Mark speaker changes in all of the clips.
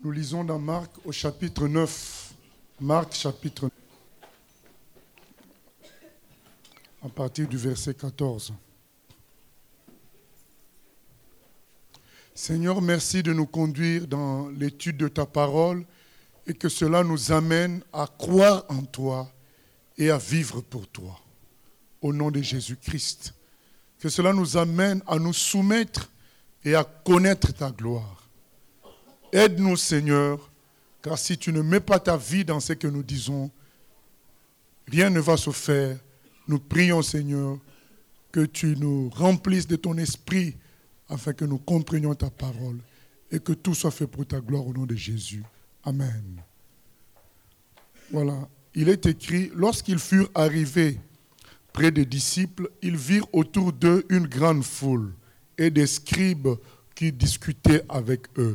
Speaker 1: Nous lisons dans Marc au chapitre 9. Marc chapitre 9. À partir du verset 14. Seigneur, merci de nous conduire dans l'étude de ta parole et que cela nous amène à croire en toi et à vivre pour toi. Au nom de Jésus-Christ. Que cela nous amène à nous soumettre et à connaître ta gloire. Aide-nous, Seigneur, car si tu ne mets pas ta vie dans ce que nous disons, rien ne va se faire. Nous prions, Seigneur, que tu nous remplisses de ton esprit afin que nous comprenions ta parole et que tout soit fait pour ta gloire au nom de Jésus. Amen. Voilà. Il est écrit, lorsqu'ils furent arrivés près des disciples, ils virent autour d'eux une grande foule et des scribes qui discutaient avec eux.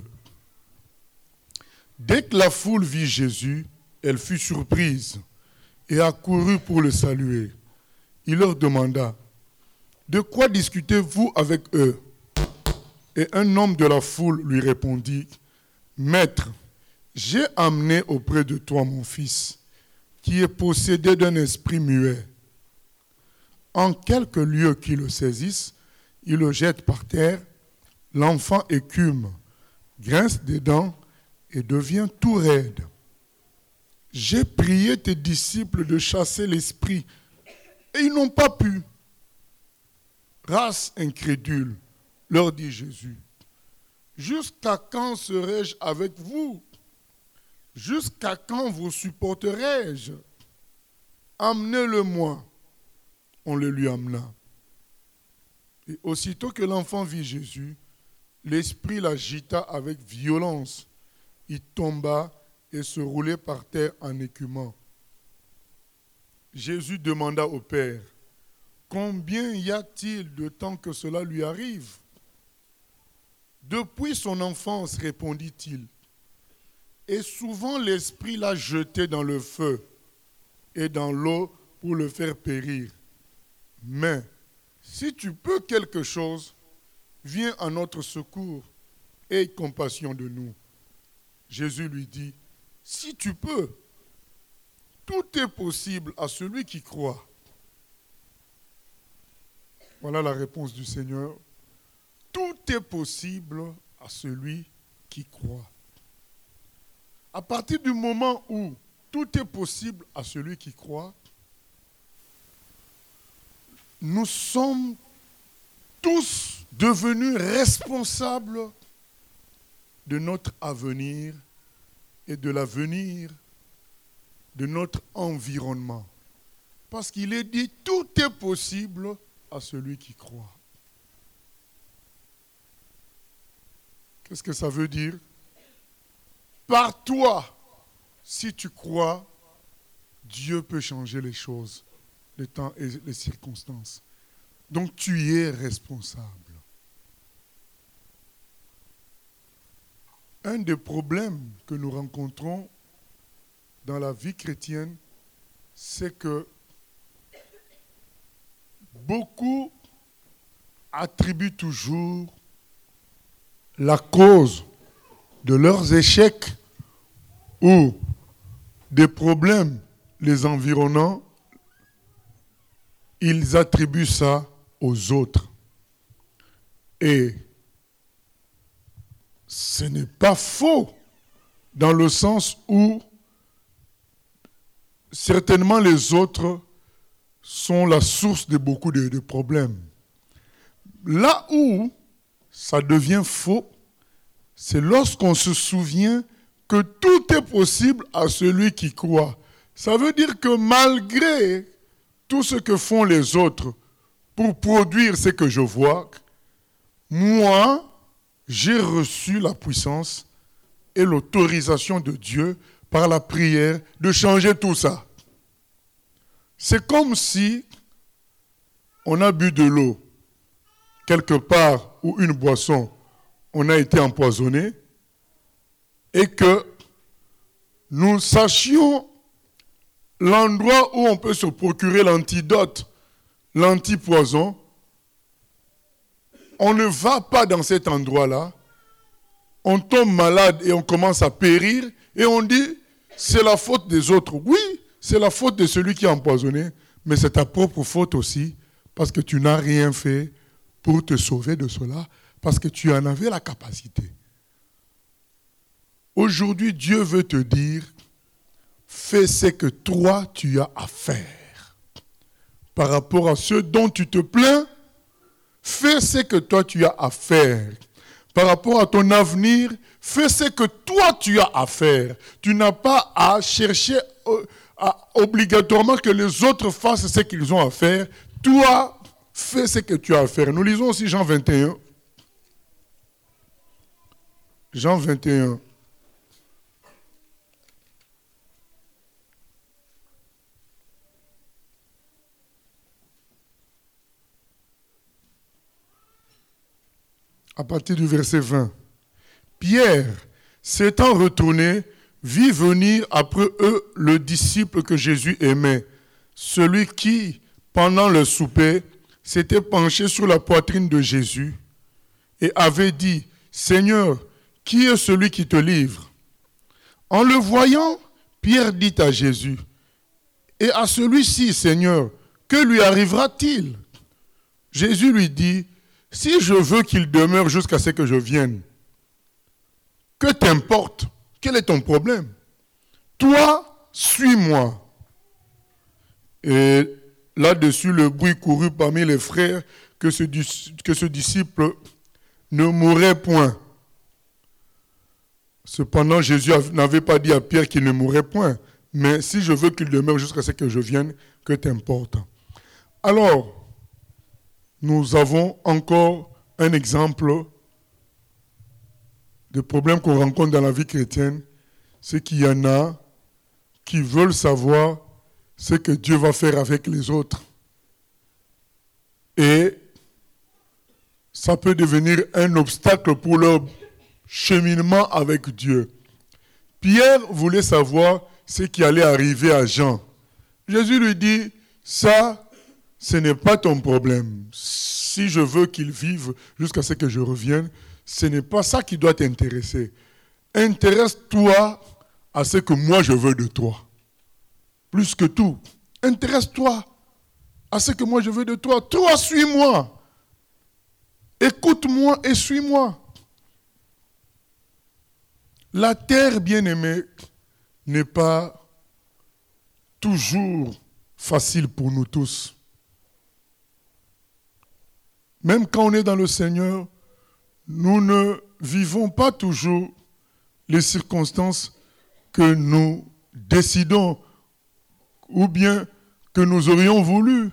Speaker 1: Dès que la foule vit Jésus, elle fut surprise et accourut pour le saluer. Il leur demanda, « De quoi discutez-vous avec eux ?» Et un homme de la foule lui répondit, « Maître, j'ai amené auprès de toi mon fils, qui est possédé d'un esprit muet. En quelques lieux qui le saisissent, il le jette par terre, l'enfant écume, grince des dents, et devient tout raide. J'ai prié tes disciples de chasser l'esprit, et ils n'ont pas pu. Race incrédule, leur dit Jésus, jusqu'à quand serai-je avec vous? Jusqu'à quand vous supporterai-je? Amenez-le-moi. On le lui amena. Et aussitôt que l'enfant vit Jésus, l'esprit l'agita avec violence. Il tomba et se roulait par terre en écumant. Jésus demanda au Père, « Combien y a-t-il de temps que cela lui arrive ?» Depuis son enfance, répondit-il, et souvent l'esprit l'a jeté dans le feu et dans l'eau pour le faire périr. Mais si tu peux quelque chose, viens à notre secours et aie compassion de nous. Jésus lui dit, « Si tu peux, tout est possible à celui qui croit. » Voilà la réponse du Seigneur. Tout est possible à celui qui croit. À partir du moment où tout est possible à celui qui croit, nous sommes tous devenus responsables de notre avenir et de l'avenir de notre environnement. Parce qu'il est dit, tout est possible à celui qui croit. Qu'est-ce que ça veut dire? Par toi, si tu crois, Dieu peut changer les choses, les temps et les circonstances. Donc tu es responsable. Un des problèmes que nous rencontrons dans la vie chrétienne, c'est que beaucoup attribuent toujours la cause de leurs échecs ou des problèmes les environnant, ils attribuent ça aux autres. Et ce n'est pas faux, dans le sens où certainement les autres sont la source de beaucoup de problèmes. Là où ça devient faux, c'est lorsqu'on se souvient que tout est possible à celui qui croit. Ça veut dire que malgré tout ce que font les autres pour produire ce que je vois, moi, j'ai reçu la puissance et l'autorisation de Dieu par la prière de changer tout ça. C'est comme si on a bu de l'eau quelque part ou une boisson, on a été empoisonné et que nous sachions l'endroit où on peut se procurer l'antidote, l'antipoison. On ne va pas dans cet endroit-là, on tombe malade et on commence à périr, et on dit, c'est la faute des autres. Oui, c'est la faute de celui qui a empoisonné, mais c'est ta propre faute aussi, parce que tu n'as rien fait pour te sauver de cela, parce que tu en avais la capacité. Aujourd'hui, Dieu veut te dire, fais ce que toi tu as à faire. Par rapport à ce dont tu te plains, fais ce que toi tu as à faire. Par rapport à ton avenir, fais ce que toi tu as à faire. Tu n'as pas à chercher obligatoirement que les autres fassent ce qu'ils ont à faire. Toi, fais ce que tu as à faire. Nous lisons aussi Jean 21. Jean 21. À partir du verset 20. Pierre, s'étant retourné, vit venir après eux le disciple que Jésus aimait, celui qui, pendant le souper, s'était penché sur la poitrine de Jésus et avait dit, « Seigneur, qui est celui qui te livre ?» En le voyant, Pierre dit à Jésus, « Et à celui-ci, Seigneur, que lui arrivera-t-il » Jésus lui dit, « Si je veux qu'il demeure jusqu'à ce que je vienne, que t'importe? Quel est ton problème? Toi, suis-moi. » Et là-dessus, le bruit courut parmi les frères que ce disciple ne mourrait point. Cependant, Jésus n'avait pas dit à Pierre qu'il ne mourrait point. Mais si je veux qu'il demeure jusqu'à ce que je vienne, que t'importe? Alors, nous avons encore un exemple de problème qu'on rencontre dans la vie chrétienne. C'est qu'il y en a qui veulent savoir ce que Dieu va faire avec les autres. Et ça peut devenir un obstacle pour leur cheminement avec Dieu. Pierre voulait savoir ce qui allait arriver à Jean. Jésus lui dit, ça, ce n'est pas ton problème. Si je veux qu'il vive jusqu'à ce que je revienne, ce n'est pas ça qui doit t'intéresser. Intéresse-toi à ce que moi je veux de toi. Plus que tout, intéresse-toi à ce que moi je veux de toi. Toi, suis-moi. Écoute-moi et suis-moi. La terre, bien-aimée, n'est pas toujours facile pour nous tous. Même quand on est dans le Seigneur, nous ne vivons pas toujours les circonstances que nous décidons ou bien que nous aurions voulu.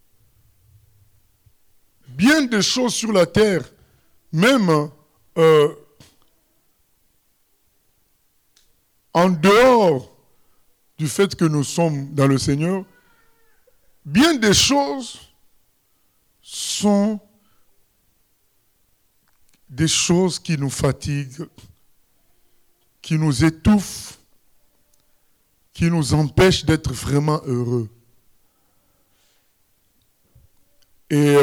Speaker 1: Bien des choses sur la terre, même en dehors du fait que nous sommes dans le Seigneur, bien des choses sont des choses qui nous fatiguent, qui nous étouffent, qui nous empêchent d'être vraiment heureux. Et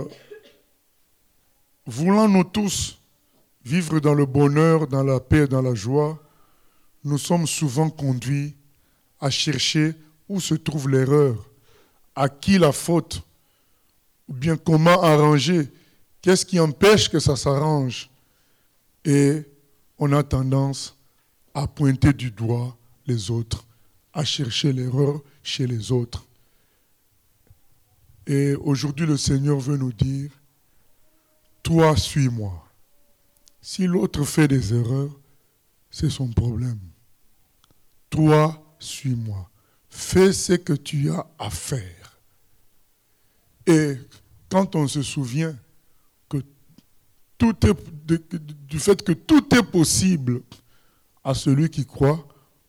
Speaker 1: voulant nous tous vivre dans le bonheur, dans la paix, dans la joie, nous sommes souvent conduits à chercher où se trouve l'erreur, à qui la faute, ou bien comment arranger, qu'est-ce qui empêche que ça s'arrange. Et on a tendance à pointer du doigt les autres, à chercher l'erreur chez les autres. Et aujourd'hui, le Seigneur veut nous dire, toi, suis-moi. Si l'autre fait des erreurs, c'est son problème. Toi, suis-moi. Fais ce que tu as à faire. Et quand on se souvient que du fait que tout est possible à celui qui croit,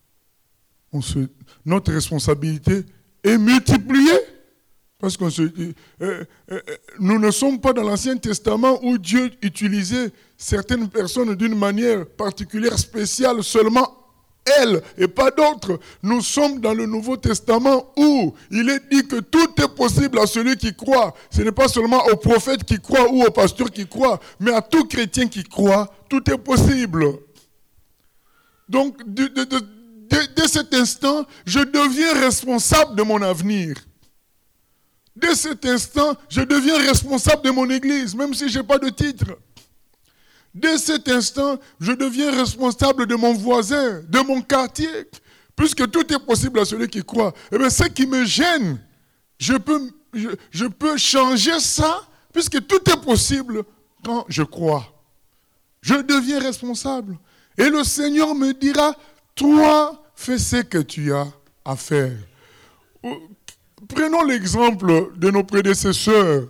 Speaker 1: notre responsabilité est multipliée. Parce qu'on se dit, nous ne sommes pas dans l'Ancien Testament où Dieu utilisait certaines personnes d'une manière particulière, spéciale, seulement elle et pas d'autres. Nous sommes dans le Nouveau Testament où il est dit que tout est possible à celui qui croit. Ce n'est pas seulement aux prophètes qui croient ou aux pasteurs qui croient, mais à tout chrétien qui croit, tout est possible. Donc, dès cet instant, je deviens responsable de mon avenir. Dès cet instant, je deviens responsable de mon église, même si je n'ai pas de titre. Dès cet instant, je deviens responsable de mon voisin, de mon quartier, puisque tout est possible à celui qui croit. Eh bien, ce qui me gêne, je peux changer ça, puisque tout est possible quand je crois. Je deviens responsable. Et le Seigneur me dira, toi, fais ce que tu as à faire. Prenons l'exemple de nos prédécesseurs.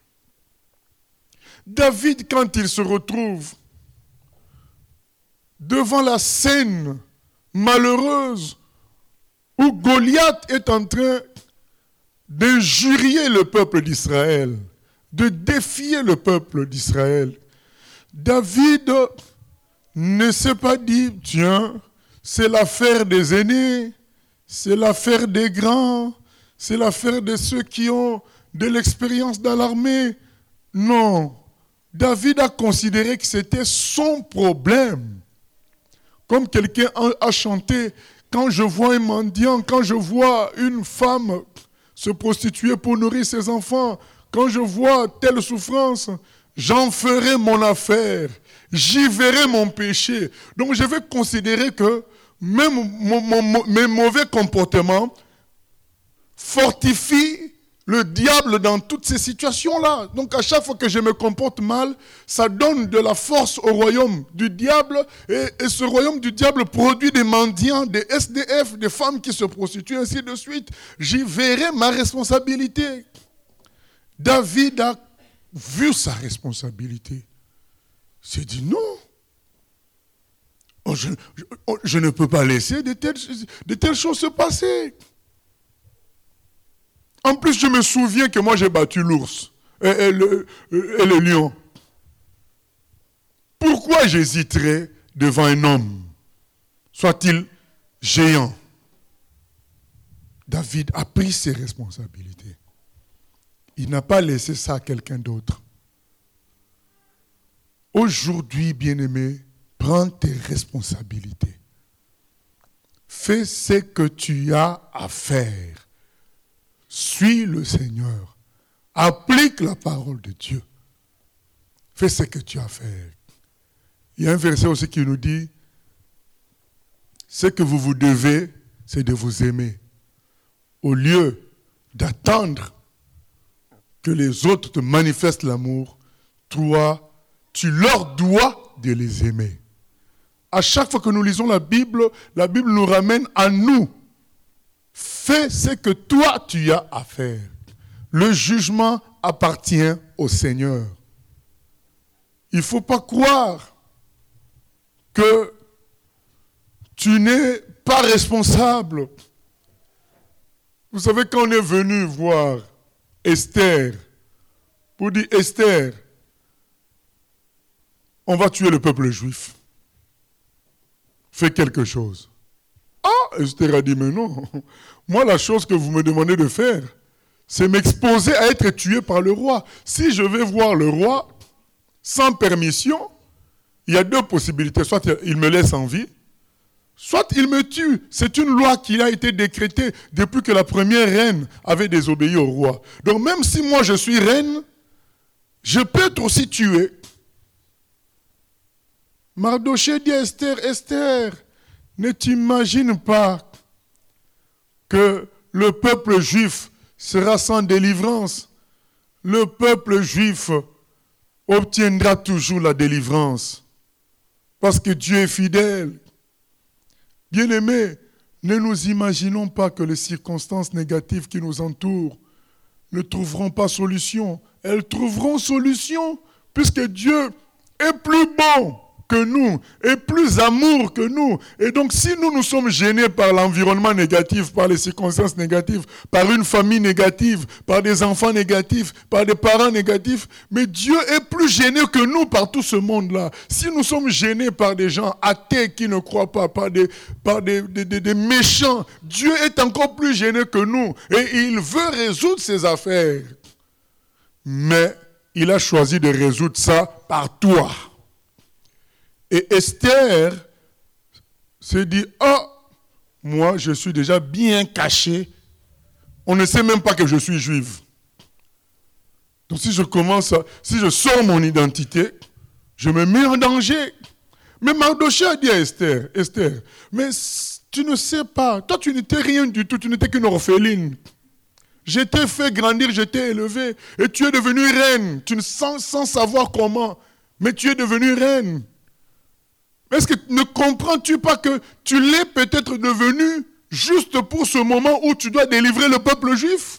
Speaker 1: David, quand il se retrouve devant la scène malheureuse où Goliath est en train d'injurier le peuple d'Israël, de défier le peuple d'Israël, David ne s'est pas dit, tiens, c'est l'affaire des aînés, c'est l'affaire des grands, c'est l'affaire de ceux qui ont de l'expérience dans l'armée. Non, David a considéré que c'était son problème. Comme quelqu'un a chanté, quand je vois un mendiant, quand je vois une femme se prostituer pour nourrir ses enfants, quand je vois telle souffrance, j'en ferai mon affaire, j'y verrai mon péché. Donc je vais considérer que même mes mauvais comportements fortifient le diable dans toutes ces situations-là. Donc à chaque fois que je me comporte mal, ça donne de la force au royaume du diable. Et ce royaume du diable produit des mendiants, des SDF, des femmes qui se prostituent, ainsi de suite. J'y verrai ma responsabilité. David a vu sa responsabilité. Il s'est dit non. Je ne peux pas laisser de telles choses se passer. En plus, je me souviens que moi, j'ai battu l'ours et le lion. Pourquoi j'hésiterais devant un homme, soit-il géant? David a pris ses responsabilités. Il n'a pas laissé ça à quelqu'un d'autre. Aujourd'hui, bien-aimé, prends tes responsabilités. Fais ce que tu as à faire. Suis le Seigneur. Applique la parole de Dieu. Fais ce que tu as à faire. Il y a un verset aussi qui nous dit, ce que vous vous devez, c'est de vous aimer. Au lieu d'attendre que les autres te manifestent l'amour, toi, tu leur dois de les aimer. À chaque fois que nous lisons la Bible nous ramène à nous. Fais ce que toi tu as à faire. Le jugement appartient au Seigneur. Il ne faut pas croire que tu n'es pas responsable. Vous savez, quand on est venu voir Esther, pour dire Esther, on va tuer le peuple juif. Fais quelque chose. Ah, Esther a dit, mais non. Moi, la chose que vous me demandez de faire, c'est m'exposer à être tué par le roi. Si je vais voir le roi sans permission, il y a deux possibilités. Soit il me laisse en vie, soit il me tue. C'est une loi qui a été décrétée depuis que la première reine avait désobéi au roi. Donc même si moi je suis reine, je peux être aussi tué. Mardochée dit à Esther, Esther, ne t'imagine pas que le peuple juif sera sans délivrance. Le peuple juif obtiendra toujours la délivrance. Parce que Dieu est fidèle. Bien-aimés, ne nous imaginons pas que les circonstances négatives qui nous entourent ne trouveront pas solution. Elles trouveront solution puisque Dieu est plus bon que nous, et plus amour que nous. Et donc, si nous sommes gênés par l'environnement négatif, par les circonstances négatives, par une famille négative, par des enfants négatifs, par des parents négatifs, mais Dieu est plus gêné que nous par tout ce monde-là. Si nous sommes gênés par des gens athées qui ne croient pas, par des méchants, Dieu est encore plus gêné que nous. Et il veut résoudre ces affaires. Mais il a choisi de résoudre ça par toi. Et Esther s'est dit, oh, moi je suis déjà bien caché. On ne sait même pas que je suis juive. Donc si je sors mon identité, je me mets en danger. Mais Mardochée a dit à Esther, mais tu ne sais pas, toi tu n'étais rien du tout, tu n'étais qu'une orpheline. Je t'ai fait grandir, je t'ai élevé, et tu es devenue reine, sans savoir comment, mais tu es devenue reine. Est-ce que ne comprends-tu pas que tu l'es peut-être devenu juste pour ce moment où tu dois délivrer le peuple juif?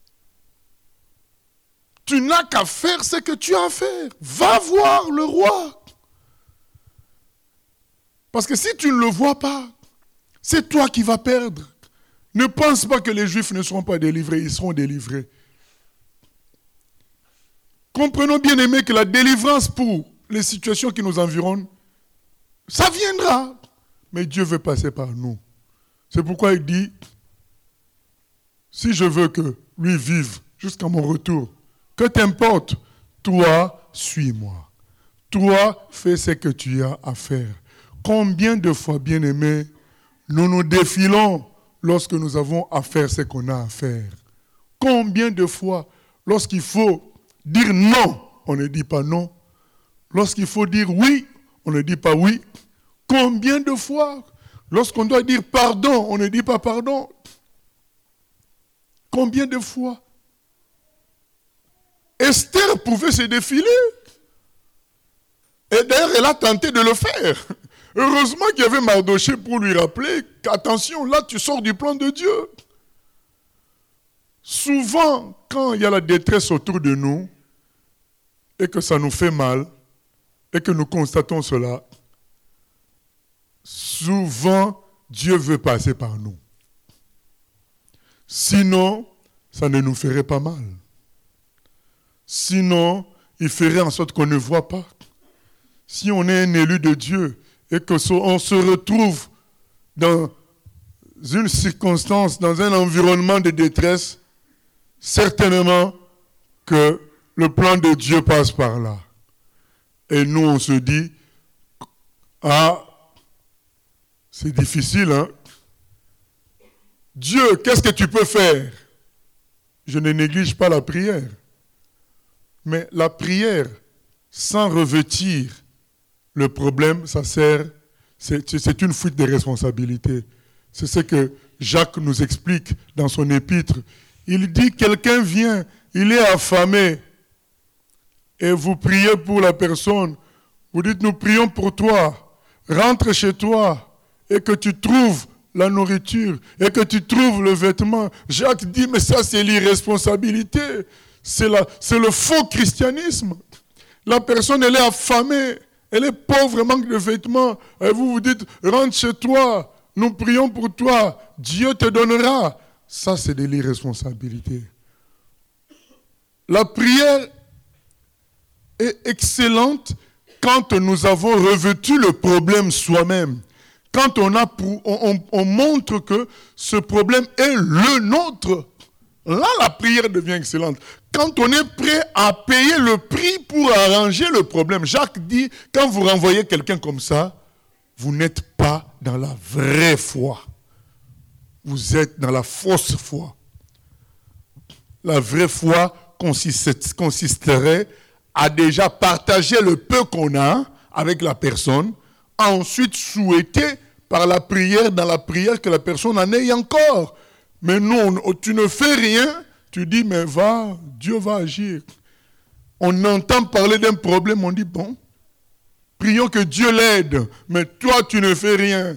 Speaker 1: Tu n'as qu'à faire ce que tu as à faire. Va voir le roi. Parce que si tu ne le vois pas, c'est toi qui vas perdre. Ne pense pas que les Juifs ne seront pas délivrés, ils seront délivrés. Comprenons bien aimés que la délivrance pour les situations qui nous environnent, ça viendra, mais Dieu veut passer par nous. C'est pourquoi il dit, si je veux que lui vive jusqu'à mon retour, que t'importe, toi, suis-moi. Toi, fais ce que tu as à faire. Combien de fois, bien-aimés, nous nous défilons lorsque nous avons à faire ce qu'on a à faire? Combien de fois, lorsqu'il faut dire non, on ne dit pas non. Lorsqu'il faut dire oui, on ne dit pas oui. Combien de fois, lorsqu'on doit dire pardon, on ne dit pas pardon? Combien de fois? Esther pouvait se défiler. Et d'ailleurs, elle a tenté de le faire. Heureusement qu'il y avait Mardochée pour lui rappeler qu'attention, là, tu sors du plan de Dieu. Souvent, quand il y a la détresse autour de nous, et que ça nous fait mal, et que nous constatons cela, souvent, Dieu veut passer par nous. Sinon, ça ne nous ferait pas mal. Sinon, il ferait en sorte qu'on ne voit pas. Si on est un élu de Dieu et qu'on se retrouve dans une circonstance, dans un environnement de détresse, certainement que le plan de Dieu passe par là. Et nous, on se dit, ah, c'est difficile, hein? Dieu, qu'est-ce que tu peux faire? Je ne néglige pas la prière. Mais la prière, sans revêtir le problème, ça sert, c'est une fuite de responsabilité. C'est ce que Jacques nous explique dans son épître. Il dit, quelqu'un vient, il est affamé, et vous priez pour la personne. Vous dites, nous prions pour toi. Rentre chez toi, et que tu trouves la nourriture, et que tu trouves le vêtement. Jacques dit, mais ça c'est l'irresponsabilité. C'est le faux christianisme. La personne, elle est affamée, elle est pauvre, manque de vêtements. Et vous vous dites, rentre chez toi, nous prions pour toi, Dieu te donnera. Ça, c'est de l'irresponsabilité. La prière est excellente quand nous avons revêtu le problème soi-même. Quand on montre que ce problème est le nôtre. Là, la prière devient excellente. Quand on est prêt à payer le prix pour arranger le problème. Jacques dit, quand vous renvoyez quelqu'un comme ça, vous n'êtes pas dans la vraie foi. Vous êtes dans la fausse foi. La vraie foi consisterait à déjà partager le peu qu'on a avec la personne, ensuite souhaiter par la prière, dans la prière, que la personne en ait encore. Mais non, tu ne fais rien, tu dis, mais va, Dieu va agir. On entend parler d'un problème, on dit, bon, prions que Dieu l'aide, mais toi, tu ne fais rien.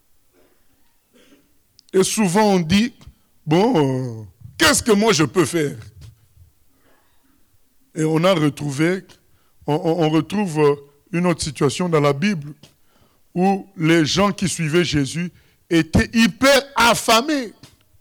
Speaker 1: Et souvent, on dit, bon, qu'est-ce que moi je peux faire? Et on a retrouvé, on retrouve une autre situation dans la Bible où les gens qui suivaient Jésus étaient hyper affamés.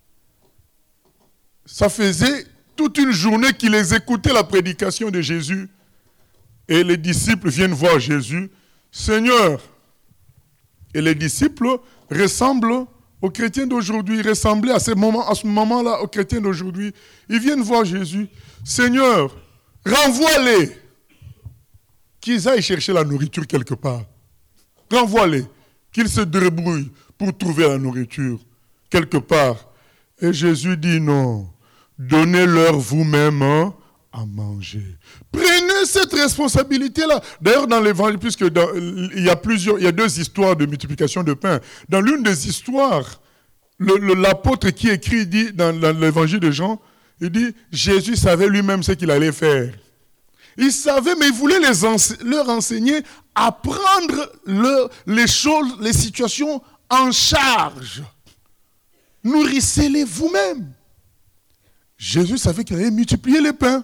Speaker 1: Ça faisait toute une journée qu'ils écoutaient la prédication de Jésus. Et les disciples viennent voir Jésus. Seigneur, et les disciples ressemblent aux chrétiens d'aujourd'hui, ressemblaient à ce moment-là aux chrétiens d'aujourd'hui. Ils viennent voir Jésus. Seigneur, renvoie-les. Qu'ils aillent chercher la nourriture quelque part. Renvoie-les. Qu'ils se débrouillent pour trouver la nourriture quelque part. Et Jésus dit non. Donnez-leur vous-même à manger. Prenez cette responsabilité-là. D'ailleurs, dans l'évangile, puisque il y a deux histoires de multiplication de pain. Dans l'une des histoires, l'apôtre qui écrit dit dans l'évangile de Jean, il dit Jésus savait lui-même ce qu'il allait faire. Il savait, mais il voulait leur enseigner à prendre les choses, les situations en charge. Nourrissez-les vous-même. Jésus savait qu'il allait multiplier les pains.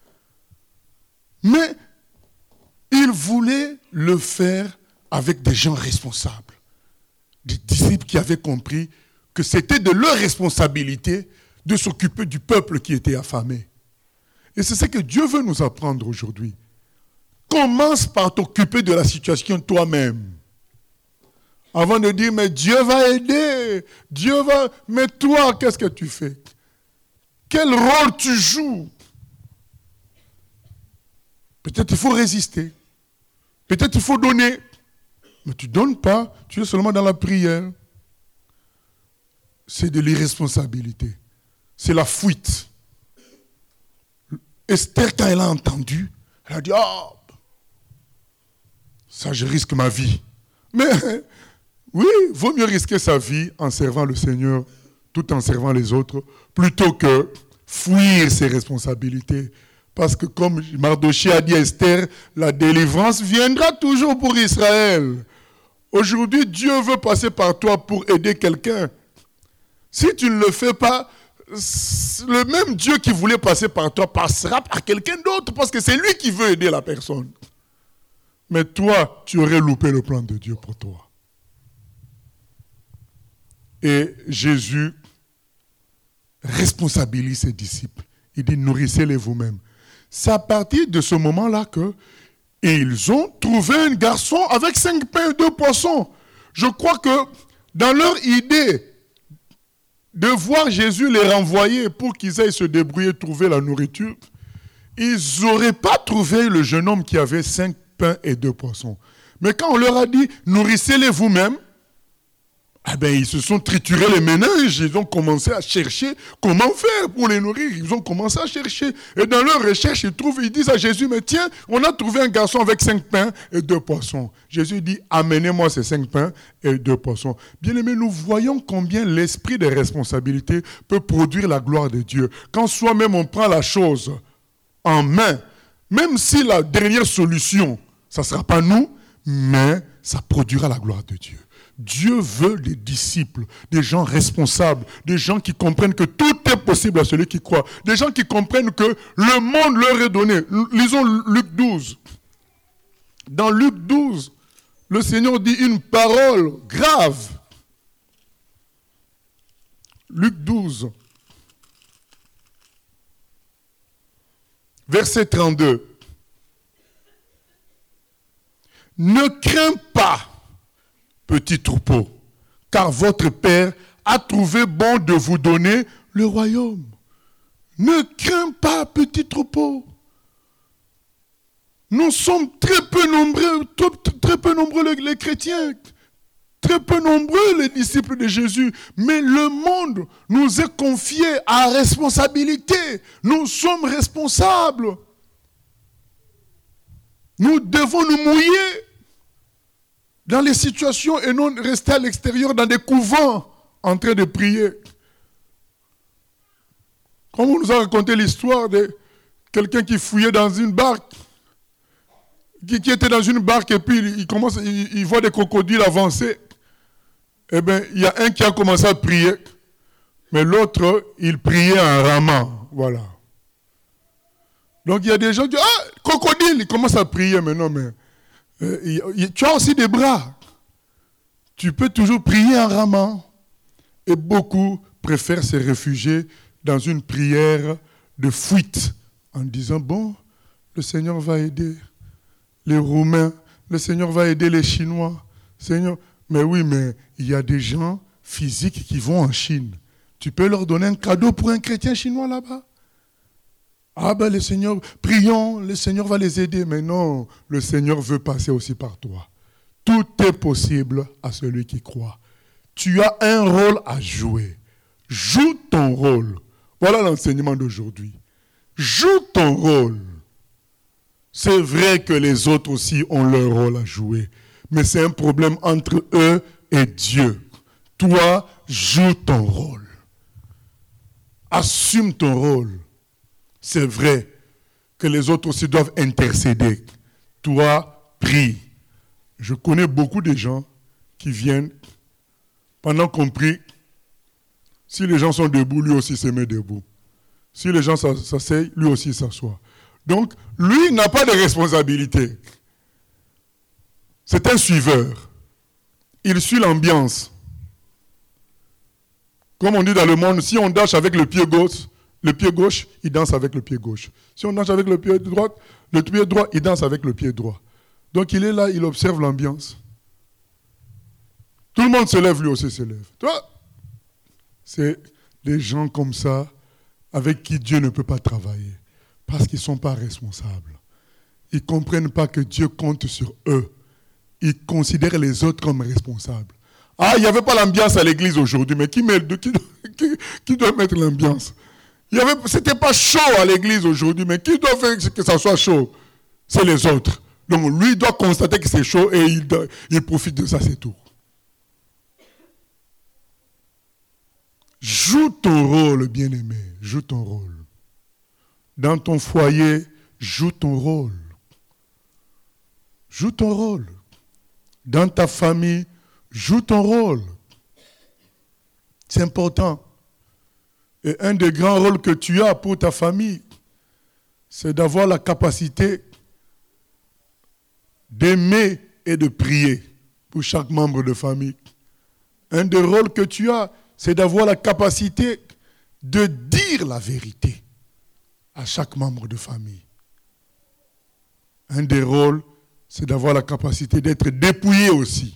Speaker 1: Mais il voulait le faire avec des gens responsables. Des disciples qui avaient compris que c'était de leur responsabilité de s'occuper du peuple qui était affamé. Et c'est ce que Dieu veut nous apprendre aujourd'hui. Commence par t'occuper de la situation toi-même. Avant de dire, mais Dieu va aider. Dieu va... Mais toi, qu'est-ce que tu fais? Quel rôle tu joues? Peut-être il faut résister. Peut-être il faut donner. Mais tu ne donnes pas, tu es seulement dans la prière. C'est de l'irresponsabilité. C'est la fuite. Esther, quand elle a entendu, elle a dit, oh, ça je risque ma vie. Mais oui, il vaut mieux risquer sa vie en servant le Seigneur, tout en servant les autres, plutôt que fuir ses responsabilités. Parce que comme Mardochée a dit à Esther, la délivrance viendra toujours pour Israël. Aujourd'hui, Dieu veut passer par toi pour aider quelqu'un. Si tu ne le fais pas, le même Dieu qui voulait passer par toi passera par quelqu'un d'autre parce que c'est lui qui veut aider la personne. Mais toi, tu aurais loupé le plan de Dieu pour toi. Et Jésus responsabilise ses disciples. Il dit, nourrissez-les vous-même. C'est à partir de ce moment-là qu'ils ont trouvé un garçon avec 5 pains et 2 poissons. Je crois que dans leur idée de voir Jésus les renvoyer pour qu'ils aillent se débrouiller, trouver la nourriture, ils n'auraient pas trouvé le jeune homme qui avait 5 pains et 2 poissons. Mais quand on leur a dit, nourrissez-les vous-même, eh bien, ils se sont triturés les méninges, ils ont commencé à chercher comment faire pour les nourrir. Ils ont commencé à chercher. Et dans leur recherche, ils disent à Jésus, mais tiens, on a trouvé un garçon avec 5 pains et 2 poissons. Jésus dit, amenez-moi ces 5 pains et 2 poissons. Bien aimé, nous voyons combien l'esprit de responsabilité peut produire la gloire de Dieu. Quand soi-même on prend la chose en main, même si la dernière solution, ça ne sera pas nous, mais ça produira la gloire de Dieu. Dieu veut des disciples, des gens responsables, des gens qui comprennent que tout est possible à celui qui croit, des gens qui comprennent que le monde leur est donné. Lisons Luc 12. Dans Luc 12, le Seigneur dit une parole grave. Luc 12, verset 32. Ne crains pas, petit troupeau, car votre Père a trouvé bon de vous donner le royaume. Ne crains pas, petit troupeau. Nous sommes très peu nombreux les chrétiens, très peu nombreux les disciples de Jésus, mais le monde nous est confié à responsabilité. Nous sommes responsables. Nous devons nous mouiller dans les situations et non rester à l'extérieur dans des couvents en train de prier. Comme on nous a raconté l'histoire de quelqu'un qui fouillait dans une barque, qui était dans une barque et puis il voit des crocodiles avancer. Eh bien, il y a un qui a commencé à prier, mais l'autre, il priait en ramant. Voilà. Donc il y a des gens qui disent, ah, crocodile, il commence à prier, mais non, mais Tu as aussi des bras. Tu peux toujours prier en ramant. Et beaucoup préfèrent se réfugier dans une prière de fuite en disant, bon, le Seigneur va aider les Roumains, le Seigneur va aider les Chinois. Seigneur, mais oui, mais il y a des gens physiques qui vont en Chine. Tu peux leur donner un cadeau pour un chrétien chinois là-bas? Ah ben le Seigneur, prions, le Seigneur va les aider. Mais non, le Seigneur veut passer aussi par toi. Tout est possible à celui qui croit. Tu as un rôle à jouer. Joue ton rôle. Voilà l'enseignement d'aujourd'hui. Joue ton rôle. C'est vrai que les autres aussi ont leur rôle à jouer. Mais c'est un problème entre eux et Dieu. Toi, joue ton rôle. Assume ton rôle. C'est vrai que les autres aussi doivent intercéder. Toi, prie. Je connais beaucoup de gens qui viennent, pendant qu'on prie, si les gens sont debout, lui aussi se met debout. Si les gens s'asseyent, lui aussi s'assoit. Donc, lui n'a pas de responsabilité. C'est un suiveur. Il suit l'ambiance. Comme on dit dans le monde, si on danse avec le pied gauche, il danse avec le pied gauche. Si on danse avec le pied droit, il danse avec le pied droit. Donc il est là, il observe l'ambiance. Tout le monde se lève, lui aussi se lève. Toi, c'est des gens comme ça avec qui Dieu ne peut pas travailler. Parce qu'ils ne sont pas responsables. Ils ne comprennent pas que Dieu compte sur eux. Ils considèrent les autres comme responsables. Ah, il n'y avait pas l'ambiance à l'église aujourd'hui, mais qui doit mettre l'ambiance? C'était pas chaud à l'église aujourd'hui, mais qui doit faire que ça soit chaud? C'est les autres. Donc lui doit constater que c'est chaud et il profite de ça, c'est tout. Joue ton rôle, bien-aimé. Joue ton rôle. Dans ton foyer, joue ton rôle. Joue ton rôle. Dans ta famille, joue ton rôle. C'est important. Et un des grands rôles que tu as pour ta famille, c'est d'avoir la capacité d'aimer et de prier pour chaque membre de famille. Un des rôles que tu as, c'est d'avoir la capacité de dire la vérité à chaque membre de famille. Un des rôles, c'est d'avoir la capacité d'être dépouillé aussi.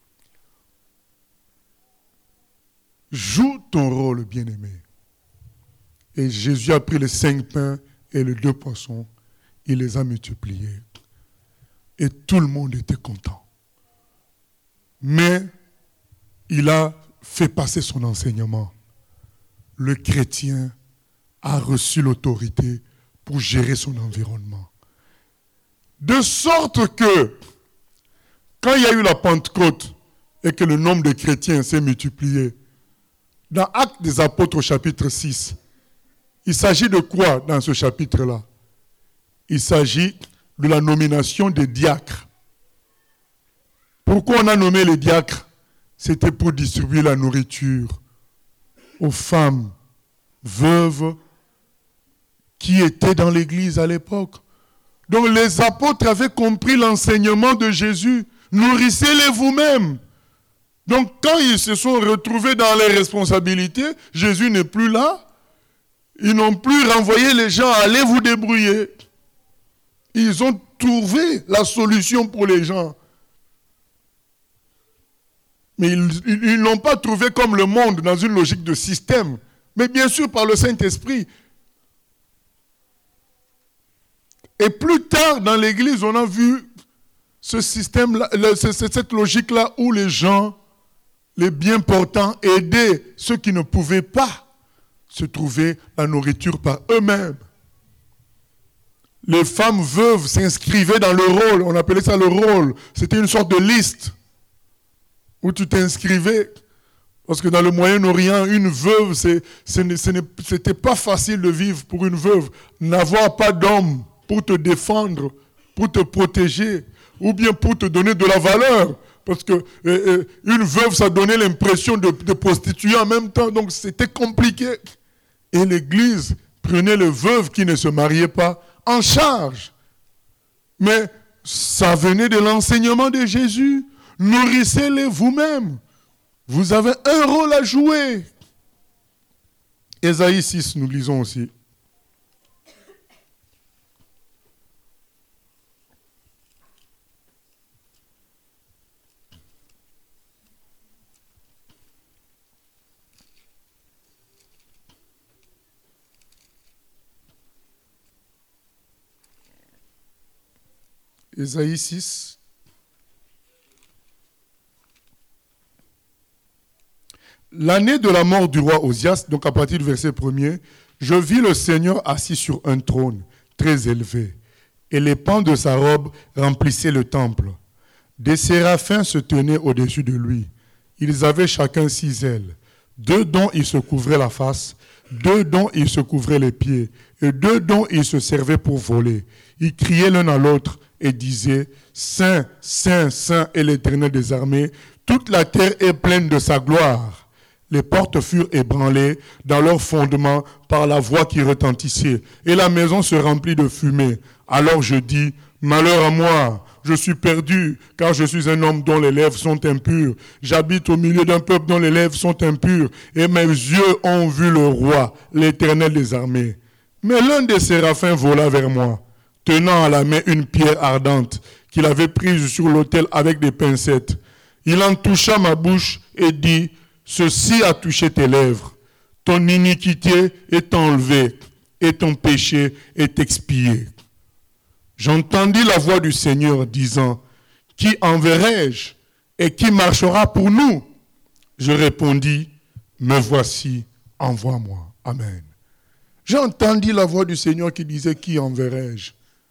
Speaker 1: Joue ton rôle, bien-aimé. Et Jésus a pris les 5 pains et les 2 poissons. Il les a multipliés. Et tout le monde était content. Mais il a fait passer son enseignement. Le chrétien a reçu l'autorité pour gérer son environnement. De sorte que, quand il y a eu la Pentecôte et que le nombre de chrétiens s'est multiplié, dans Actes des Apôtres au chapitre 6, il s'agit de quoi dans ce chapitre-là? Il s'agit de la nomination des diacres. Pourquoi on a nommé les diacres? C'était pour distribuer la nourriture aux femmes veuves qui étaient dans l'église à l'époque. Donc les apôtres avaient compris l'enseignement de Jésus. Nourrissez-les vous-même. Donc quand ils se sont retrouvés dans les responsabilités, Jésus n'est plus là. Ils n'ont plus renvoyé les gens à aller vous débrouiller. Ils ont trouvé la solution pour les gens. Mais ils ne l'ont pas trouvé comme le monde, dans une logique de système. Mais bien sûr par le Saint-Esprit. Et plus tard dans l'Église, on a vu ce système-là, cette logique-là où les gens, les bien portants, aidaient ceux qui ne pouvaient pas se trouver la nourriture par eux-mêmes. Les femmes veuves s'inscrivaient dans le rôle, on appelait ça le rôle. C'était une sorte de liste où tu t'inscrivais. Parce que dans le Moyen-Orient, une veuve, c'était pas facile de vivre pour une veuve. N'avoir pas d'homme pour te défendre, pour te protéger, ou bien pour te donner de la valeur. Parce que une veuve, ça donnait l'impression de prostituer en même temps, donc c'était compliqué. Et l'Église prenait les veuves qui ne se mariaient pas en charge. Mais Ça venait de l'enseignement de Jésus. Nourrissez-les vous-même. Vous avez un rôle à jouer. Ésaïe 6, nous lisons aussi. Ésaïe 6. L'année de la mort du roi Osias, donc à partir du verset 1er, je vis le Seigneur assis sur un trône très élevé, et les pans de sa robe remplissaient le temple. Des séraphins se tenaient au-dessus de lui. Ils avaient chacun 6 ailes, 2 dont ils se couvraient la face, 2 dont ils se couvraient les pieds, et 2 dont ils se servaient pour voler. Ils criaient l'un à l'autre et disaient, Saint, Saint, Saint est l'Éternel des armées, toute la terre est pleine de sa gloire. Les portes furent ébranlées dans leur fondement par la voix qui retentissait, et la maison se remplit de fumée. Alors je dis, malheur à moi, je suis perdu, car je suis un homme dont les lèvres sont impures. J'habite au milieu d'un peuple dont les lèvres sont impures, et mes yeux ont vu le roi, l'Éternel des armées. Mais l'un des séraphins vola vers moi, tenant à la main une pierre ardente qu'il avait prise sur l'autel avec des pincettes. Il en toucha ma bouche et dit, ceci a touché tes lèvres. Ton iniquité est enlevée et ton péché est expié. J'entendis la voix du Seigneur disant, qui enverrai-je et qui marchera pour nous? Je répondis, me voici, envoie-moi. Amen. J'entendis la voix du Seigneur qui disait, qui enverrai-je?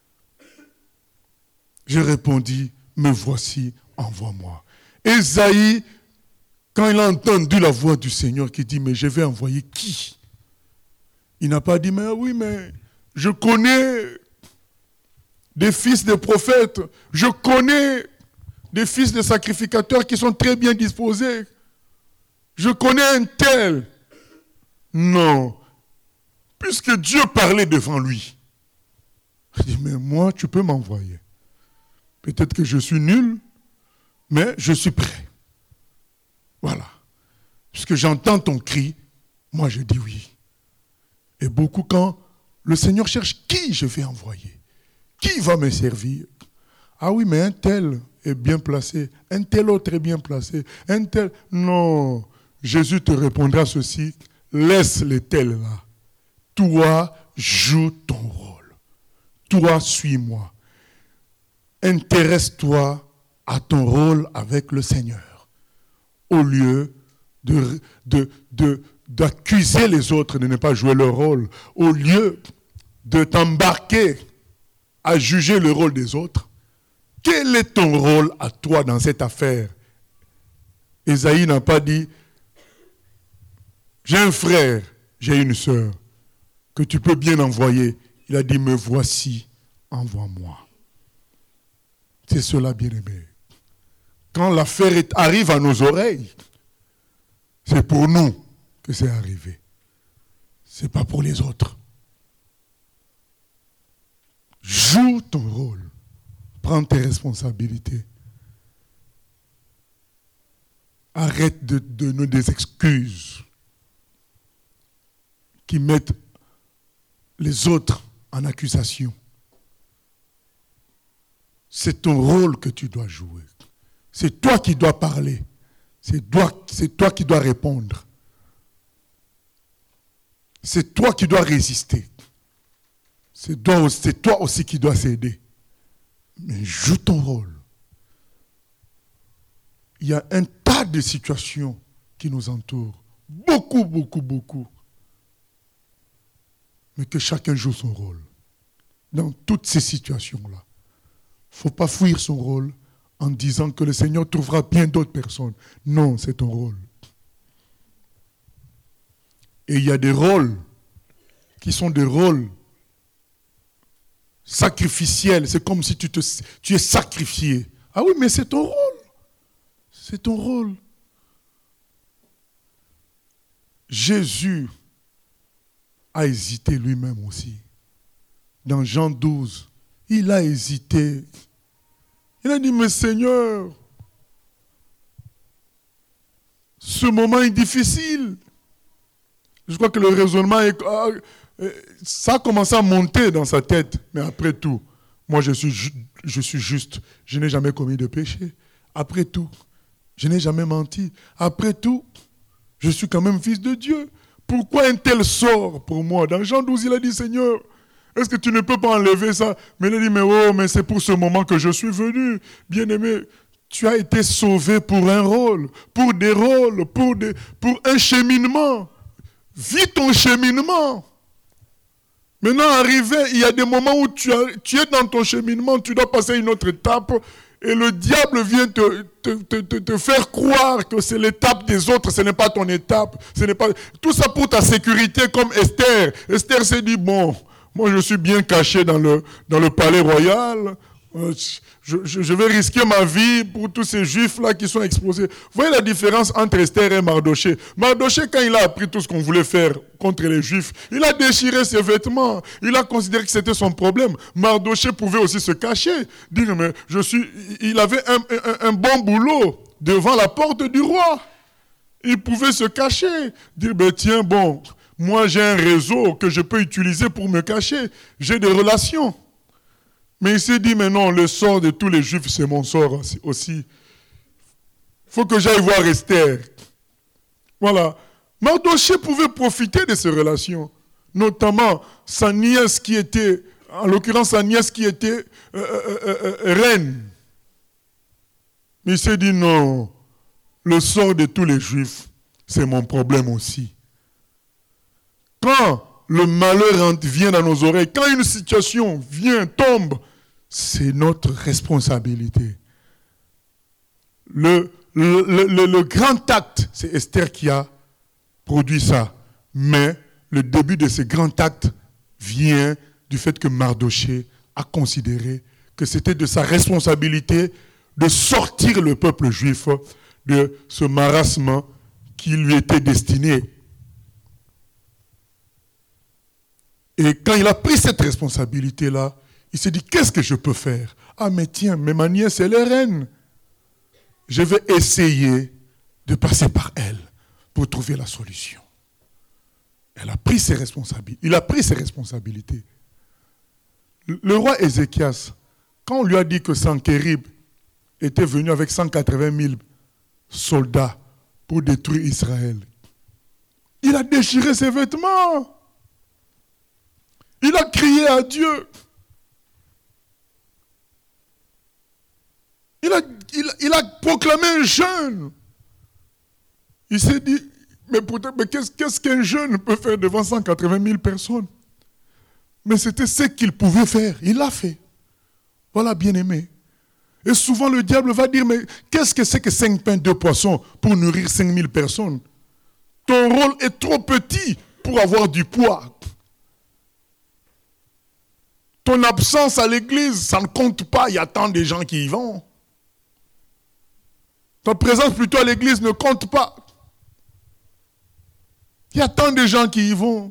Speaker 1: Je répondis, me voici, envoie-moi. Ésaïe, quand il a entendu la voix du Seigneur qui dit, mais je vais envoyer qui? Il n'a pas dit, mais oui, mais je connais des fils de prophètes, je connais des fils de sacrificateurs qui sont très bien disposés. Je connais un tel. Non. Puisque Dieu parlait devant lui. Il dit, mais moi, tu peux m'envoyer. Peut-être que je suis nul, mais je suis prêt. Voilà. Puisque j'entends ton cri, moi je dis oui. Et beaucoup, quand le Seigneur cherche qui je vais envoyer, qui va me servir? Ah oui, mais un tel est bien placé, un tel autre est bien placé, un tel... Non, Jésus te répondra ceci, laisse les tels là. Toi, joue ton rôle. Toi, suis-moi. Intéresse-toi à ton rôle avec le Seigneur, au lieu d'accuser les autres de ne pas jouer leur rôle, au lieu de t'embarquer à juger le rôle des autres. Quel est ton rôle à toi dans cette affaire? Ésaïe n'a pas dit, j'ai un frère, j'ai une sœur, que tu peux bien envoyer. Il a dit, me voici, envoie-moi. C'est cela, bien-aimé. Quand l'affaire arrive à nos oreilles, c'est pour nous que c'est arrivé. Ce n'est pas pour les autres. Joue ton rôle. Prends tes responsabilités. Arrête de donner des excuses qui mettent les autres en accusation. C'est ton rôle que tu dois jouer. C'est toi qui dois parler. C'est toi qui dois répondre. C'est toi qui dois résister. C'est toi aussi qui dois s'aider. Mais joue ton rôle. Il y a un tas de situations qui nous entourent. Beaucoup, beaucoup, beaucoup. Mais que chacun joue son rôle. Dans toutes ces situations-là. Il ne faut pas fuir son rôle en disant que le Seigneur trouvera bien d'autres personnes. Non, c'est ton rôle. Et il y a des rôles qui sont des rôles sacrificiels. C'est comme si tu es sacrifié. Ah oui, mais c'est ton rôle. C'est ton rôle. Jésus a hésité lui-même aussi. Dans Jean 12, il a hésité. Il a dit, mais Seigneur, ce moment est difficile. Je crois que le raisonnement, ça a commencé à monter dans sa tête. Mais après tout, moi je suis juste. Je n'ai jamais commis de péché. Après tout, je n'ai jamais menti. Après tout, je suis quand même fils de Dieu. Pourquoi un tel sort pour moi? Dans Jean 12, il a dit, Seigneur, est-ce que tu ne peux pas enlever ça? Mais il a dit, mais c'est pour ce moment que je suis venu. Bien-aimé, tu as été sauvé pour un rôle, pour des rôles, pour un cheminement. Vis ton cheminement. Maintenant, arrivé, il y a des moments où tu es dans ton cheminement, tu dois passer une autre étape, et le diable vient te faire croire que c'est l'étape des autres, ce n'est pas ton étape. Tout ça pour ta sécurité, comme Esther. Esther s'est dit, bon, moi je suis bien caché dans le palais royal. Je vais risquer ma vie pour tous ces juifs-là qui sont exposés. Vous voyez la différence entre Esther et Mardoché. Mardoché, quand il a appris tout ce qu'on voulait faire contre les juifs, il a déchiré ses vêtements. Il a considéré que c'était son problème. Mardoché pouvait aussi se cacher. Dire, mais il avait un bon boulot devant la porte du roi. Il pouvait se cacher. Dire, ben tiens, bon, moi j'ai un réseau que je peux utiliser pour me cacher. J'ai des relations. Mais il s'est dit, mais non, le sort de tous les juifs, c'est mon sort aussi. Il faut que j'aille voir Esther. Voilà. Mardoché pouvait profiter de ces relations. Notamment sa nièce qui était, en l'occurrence sa nièce qui était reine. Mais il s'est dit, non, le sort de tous les juifs, c'est mon problème aussi. Quand le malheur vient dans nos oreilles, quand une situation tombe, c'est notre responsabilité. Le grand acte, c'est Esther qui a produit ça. Mais le début de ce grand acte vient du fait que Mardoché a considéré que c'était de sa responsabilité de sortir le peuple juif de ce marasme qui lui était destiné. Et quand il a pris cette responsabilité-là, il s'est dit, qu'est-ce que je peux faire? Ah mais tiens, mais ma nièce, elle est reine. Je vais essayer de passer par elle pour trouver la solution. Il a pris ses responsabilités. Le roi Ézéchias, quand on lui a dit que Sanchérib était venu avec 180 000 soldats pour détruire Israël, il a déchiré ses vêtements. Il a crié à Dieu. Il a proclamé un jeûne. Il s'est dit, mais qu'est-ce qu'un jeune peut faire devant 180 000 personnes? Mais c'était ce qu'il pouvait faire. Il l'a fait. Voilà, bien-aimé. Et souvent le diable va dire, mais qu'est-ce que c'est que 5 pains, 2 poissons pour nourrir 5 000 personnes? Ton rôle est trop petit pour avoir du poids. Ton absence à l'église, ça ne compte pas, il y a tant de gens qui y vont. Ta présence plutôt à l'église ne compte pas. Il y a tant de gens qui y vont.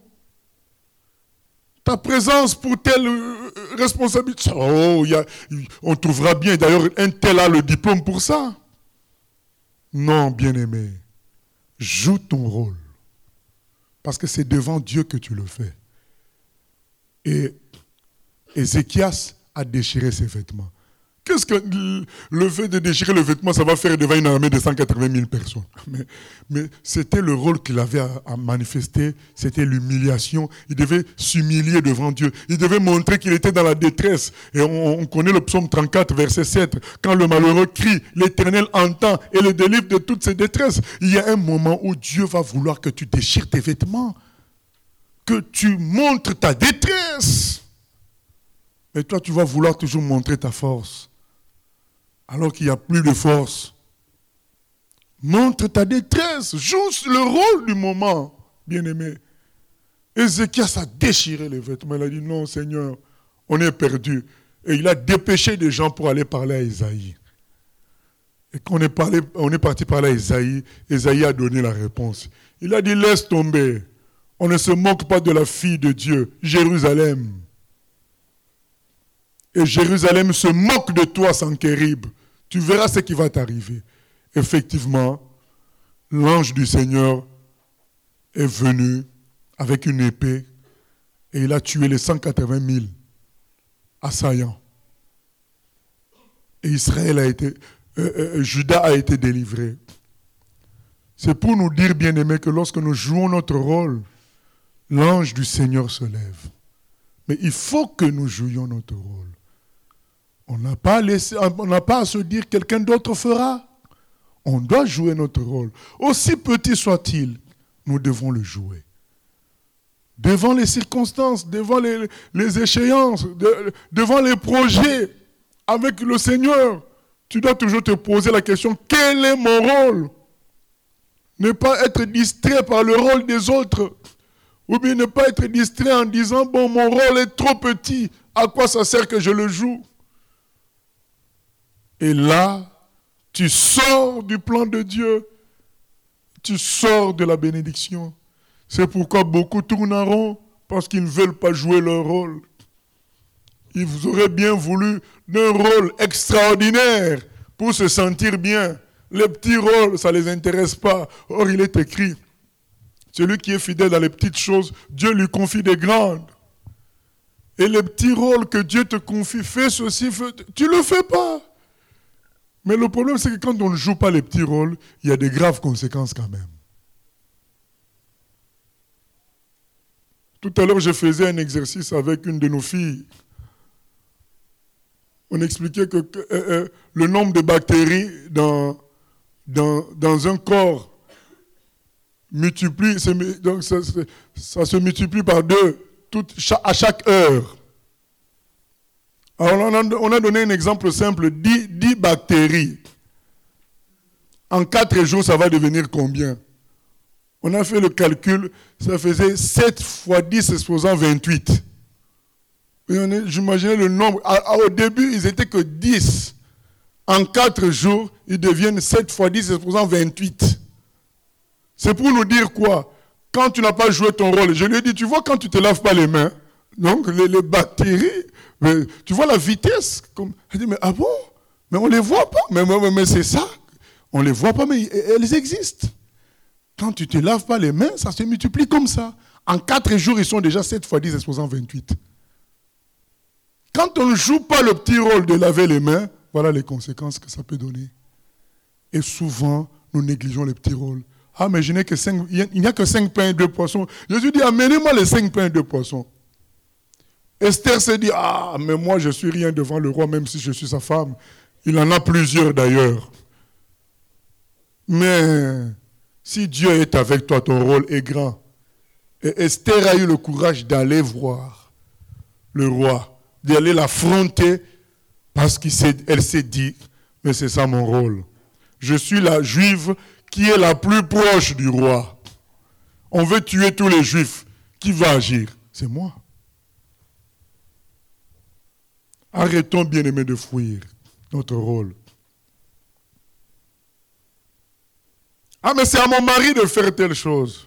Speaker 1: Ta présence pour telle responsabilité, on trouvera bien. D'ailleurs, un tel a le diplôme pour ça. Non, bien-aimé, joue ton rôle. Parce que c'est devant Dieu que tu le fais. Et Ézéchias a déchiré ses vêtements. Qu'est-ce que le fait de déchirer le vêtement, ça va faire devant une armée de 180 000 personnes? Mais c'était le rôle qu'il avait à manifester, c'était l'humiliation. Il devait s'humilier devant Dieu. Il devait montrer qu'il était dans la détresse. Et on connaît le psaume 34, verset 7. Quand le malheureux crie, l'Éternel entend et le délivre de toutes ses détresses. Il y a un moment où Dieu va vouloir que tu déchires tes vêtements, que tu montres ta détresse. Et toi, tu vas vouloir toujours montrer ta force. Alors qu'il n'y a plus de force. Montre ta détresse. Joue le rôle du moment, bien-aimé. Ézéchias a déchiré les vêtements. Il a dit, non, Seigneur, on est perdu. Et il a dépêché des gens pour aller parler à Isaïe. Et quand on est parti parler à Isaïe, Isaïe a donné la réponse. Il a dit, laisse tomber. On ne se moque pas de la fille de Dieu, Jérusalem. et Jérusalem se moque de toi, Senquérib. Tu verras ce qui va t'arriver. Effectivement, l'ange du Seigneur est venu avec une épée et il a tué les 180 000 assaillants. Et Juda a été délivré. C'est pour nous dire, bien-aimés, que lorsque nous jouons notre rôle, l'ange du Seigneur se lève. Mais il faut que nous jouions notre rôle. On n'a pas à se dire quelqu'un d'autre fera. On doit jouer notre rôle. Aussi petit soit-il, nous devons le jouer. Devant les circonstances, devant les échéances, devant les projets, avec le Seigneur, tu dois toujours te poser la question, quel est mon rôle? Ne pas être distrait par le rôle des autres. Ou bien ne pas être distrait en disant, bon, mon rôle est trop petit, à quoi ça sert que je le joue? Et là, tu sors du plan de Dieu, tu sors de la bénédiction. C'est pourquoi beaucoup tournent en rond, parce qu'ils ne veulent pas jouer leur rôle. Ils vous auraient bien voulu d'un rôle extraordinaire pour se sentir bien. Les petits rôles, ça ne les intéresse pas. Or, il est écrit, celui qui est fidèle dans les petites choses, Dieu lui confie des grandes. Et les petits rôles que Dieu te confie, fais ceci, tu ne le fais pas. Mais le problème, c'est que quand on ne joue pas les petits rôles, il y a des graves conséquences quand même. Tout à l'heure, je faisais un exercice avec une de nos filles. On expliquait que le nombre de bactéries dans un corps multiplie, donc ça se multiplie par 2 à chaque heure. Alors on a donné un exemple simple, 10 bactéries. En 4 jours, ça va devenir combien? On a fait le calcul, ça faisait 7 fois 10 exposant 28. J'imaginais le nombre. Au début, ils n'étaient que 10. En 4 jours, ils deviennent 7 fois 10 exposant 28. C'est pour nous dire quoi? Quand tu n'as pas joué ton rôle, je lui ai dit, tu vois quand tu ne te laves pas les mains, donc les bactéries, mais, tu vois la vitesse. Elle dit, mais ah bon? Mais on ne les voit pas. Mais c'est ça. On ne les voit pas, mais elles existent. Quand tu ne te laves pas les mains, ça se multiplie comme ça. En 4 jours, ils sont déjà 7 fois 10 exposant 28. Quand on ne joue pas le petit rôle de laver les mains, voilà les conséquences que ça peut donner. Et souvent, nous négligeons les petits rôles. Ah, mais il n'y a que 5 pains et 2 poissons. Jésus dit, amenez-moi les 5 pains et 2 poissons. Esther se dit, ah, mais moi je ne suis rien devant le roi, même si je suis sa femme. Il en a plusieurs d'ailleurs. Mais si Dieu est avec toi, ton rôle est grand. Et Esther a eu le courage d'aller voir le roi, d'aller l'affronter, parce qu'elle s'est dit, mais c'est ça mon rôle. Je suis la juive qui est la plus proche du roi. On veut tuer tous les juifs. Qui va agir? C'est moi. Arrêtons, bien-aimés, de fuir notre rôle. Ah, mais c'est à mon mari de faire telle chose.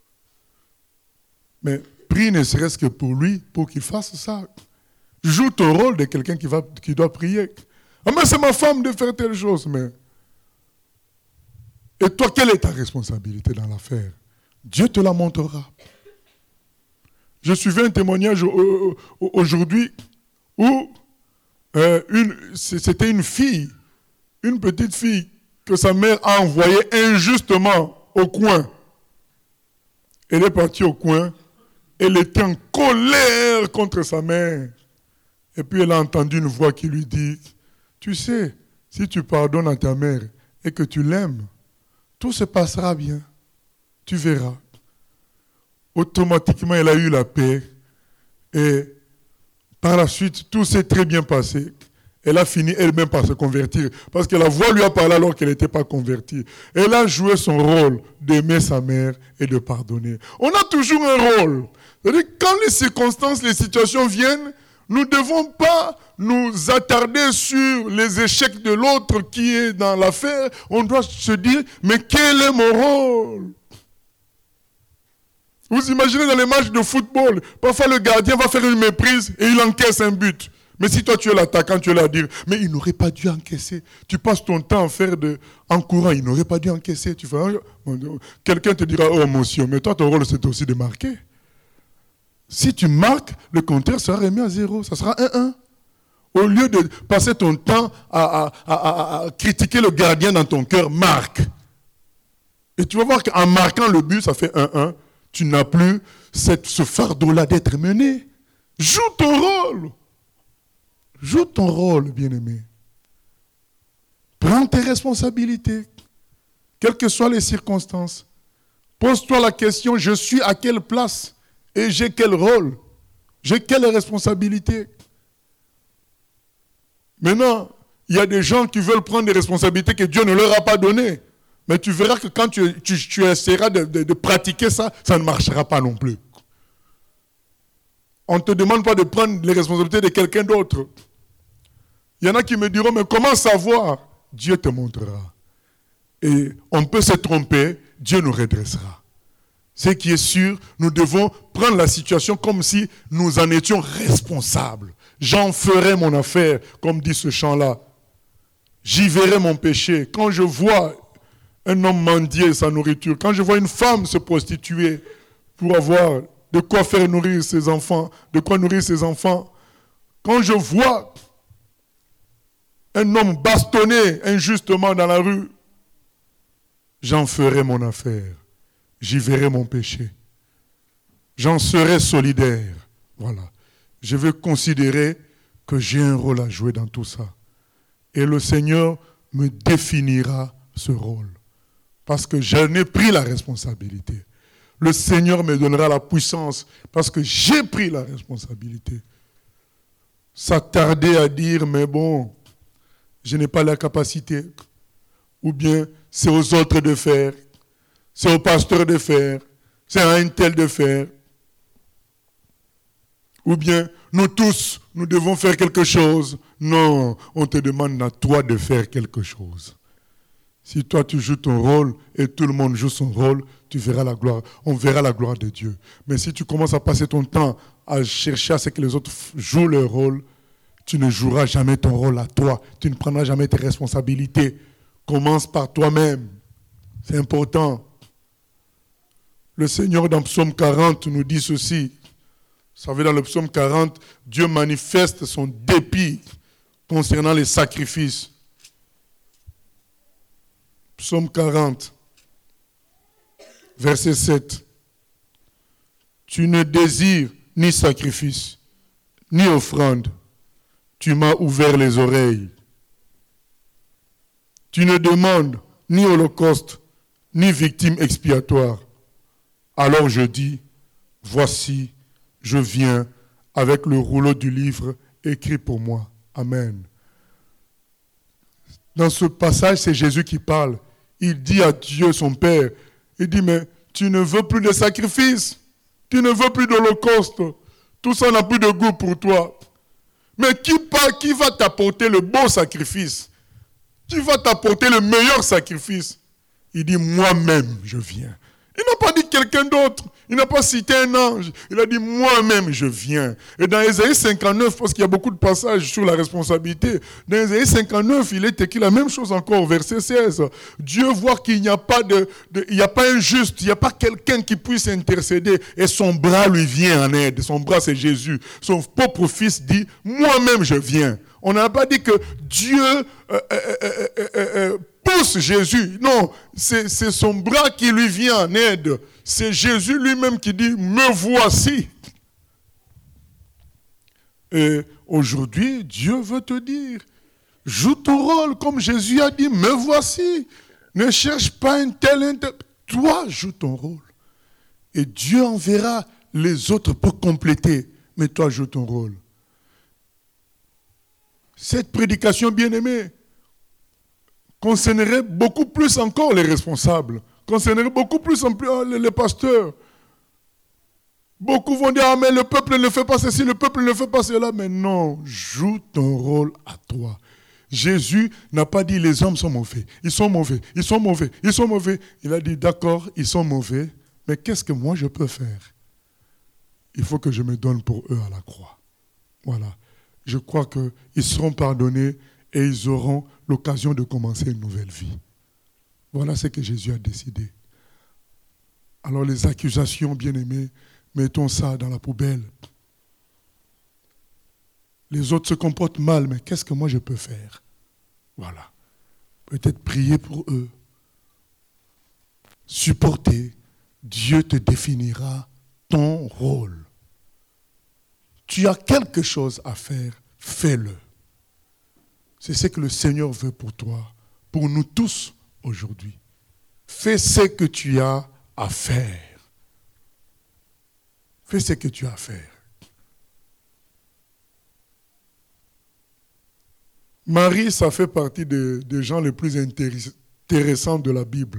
Speaker 1: Mais prie ne serait-ce que pour lui, pour qu'il fasse ça. Joue ton rôle de quelqu'un qui doit prier. Ah, mais c'est ma femme de faire telle chose. Mais... Et toi, quelle est ta responsabilité dans l'affaire? Dieu te la montrera. Je suivais un témoignage aujourd'hui où c'était une fille, une petite fille, que sa mère a envoyée injustement au coin. Elle est partie au coin, elle était en colère contre sa mère. Et puis elle a entendu une voix qui lui dit, tu sais, si tu pardonnes à ta mère et que tu l'aimes, tout se passera bien, tu verras. Automatiquement, elle a eu la paix et par la suite, tout s'est très bien passé. Elle a fini elle-même par se convertir. Parce que la voix lui a parlé alors qu'elle n'était pas convertie. Elle a joué son rôle d'aimer sa mère et de pardonner. On a toujours un rôle. C'est-à-dire quand les circonstances, les situations viennent, nous ne devons pas nous attarder sur les échecs de l'autre qui est dans l'affaire. On doit se dire, mais quel est mon rôle? Vous imaginez dans les matchs de football, parfois le gardien va faire une méprise et il encaisse un but. Mais si toi tu es l'attaquant, tu es là à dire, mais il n'aurait pas dû encaisser. Tu passes ton temps à faire en courant, il n'aurait pas dû encaisser. Quelqu'un te dira, oh monsieur, mais toi ton rôle c'est aussi de marquer. Si tu marques, le compteur sera remis à 0, ça sera 1-1. Au lieu de passer ton temps à critiquer le gardien dans ton cœur, marque. Et tu vas voir qu'en marquant le but, ça fait 1-1. Tu n'as plus ce fardeau-là d'être mené. Joue ton rôle. Joue ton rôle, bien-aimé. Prends tes responsabilités, quelles que soient les circonstances. Pose-toi la question, je suis à quelle place et j'ai quel rôle? J'ai quelle responsabilité? Maintenant, il y a des gens qui veulent prendre des responsabilités que Dieu ne leur a pas données. Mais tu verras que quand tu essaieras de pratiquer ça, ça ne marchera pas non plus. On ne te demande pas de prendre les responsabilités de quelqu'un d'autre. Il y en a qui me diront, mais comment savoir? Dieu te montrera. Et on peut se tromper, Dieu nous redressera. Ce qui est sûr, nous devons prendre la situation comme si nous en étions responsables. J'en ferai mon affaire, comme dit ce chant-là. J'y verrai mon péché. Quand je vois un homme mendier sa nourriture, quand je vois une femme se prostituer pour avoir de quoi faire nourrir ses enfants, de quoi nourrir ses enfants, quand je vois un homme bastonné injustement dans la rue, j'en ferai mon affaire. J'y verrai mon péché. J'en serai solidaire. Voilà. Je veux considérer que j'ai un rôle à jouer dans tout ça. Et le Seigneur me définira ce rôle. Parce que j'en ai pris la responsabilité. Le Seigneur me donnera la puissance parce que j'ai pris la responsabilité. S'attarder à dire, mais bon, je n'ai pas la capacité. Ou bien, c'est aux autres de faire. C'est au pasteur de faire. C'est à un tel de faire. Ou bien, nous tous, nous devons faire quelque chose. Non, on te demande à toi de faire quelque chose. Si toi tu joues ton rôle et tout le monde joue son rôle, tu verras la gloire. On verra la gloire de Dieu. Mais si tu commences à passer ton temps à chercher à ce que les autres jouent leur rôle, tu ne joueras jamais ton rôle à toi. Tu ne prendras jamais tes responsabilités. Commence par toi-même. C'est important. Le Seigneur dans Psaume 40 nous dit ceci. Vous savez, dans le Psaume 40, Dieu manifeste son dépit concernant les sacrifices. Psaume 40, verset 7. Tu ne désires ni sacrifice, ni offrande. Tu m'as ouvert les oreilles. Tu ne demandes ni holocauste, ni victime expiatoire. Alors je dis, voici, je viens avec le rouleau du livre écrit pour moi. Amen. Dans ce passage, c'est Jésus qui parle. Il dit à Dieu, son Père, il dit, mais tu ne veux plus de sacrifice, tu ne veux plus d'holocauste, tout ça n'a plus de goût pour toi. Mais qui va t'apporter le bon sacrifice? Qui va t'apporter le meilleur sacrifice? Il dit, moi-même, je viens. Il n'a pas dit quelqu'un d'autre. Il n'a pas cité un ange. Il a dit, moi-même, je viens. Et dans Ésaïe 59, parce qu'il y a beaucoup de passages sur la responsabilité, dans Ésaïe 59, il est écrit la même chose encore au verset 16. Dieu voit qu'il n'y a pas il n'y a pas un juste, il n'y a pas quelqu'un qui puisse intercéder. Et son bras lui vient en aide. Son bras, c'est Jésus. Son propre fils dit, moi-même, je viens. On n'a pas dit que Dieu pousse Jésus. Non, c'est son bras qui lui vient en aide. C'est Jésus lui-même qui dit, me voici. Et aujourd'hui, Dieu veut te dire, joue ton rôle comme Jésus a dit, me voici. Ne cherche pas un tel. Toi, joue ton rôle. Et Dieu enverra les autres pour compléter. Mais toi, joue ton rôle. Cette prédication, bien-aimée, concernerait beaucoup plus encore les responsables, concernerait beaucoup plus les pasteurs. Beaucoup vont dire, ah mais le peuple ne fait pas ceci, le peuple ne fait pas cela. Mais non, joue ton rôle à toi. Jésus n'a pas dit les hommes sont mauvais, ils sont mauvais, ils sont mauvais, ils sont mauvais. Il a dit d'accord, ils sont mauvais, mais qu'est-ce que moi je peux faire? Il faut que je me donne pour eux à la croix. Voilà. je crois qu'ils seront pardonnés et ils auront l'occasion de commencer une nouvelle vie. Voilà ce que Jésus a décidé. Alors les accusations, bien-aimés, mettons ça dans la poubelle. Les autres se comportent mal, mais qu'est-ce que moi je peux faire? Voilà. Peut-être prier pour eux. Supporter. Dieu te définira ton rôle. Tu as quelque chose à faire, fais-le. C'est ce que le Seigneur veut pour toi, pour nous tous aujourd'hui. Fais ce que tu as à faire. Fais ce que tu as à faire. Marie, ça fait partie des gens les plus intéressants de la Bible.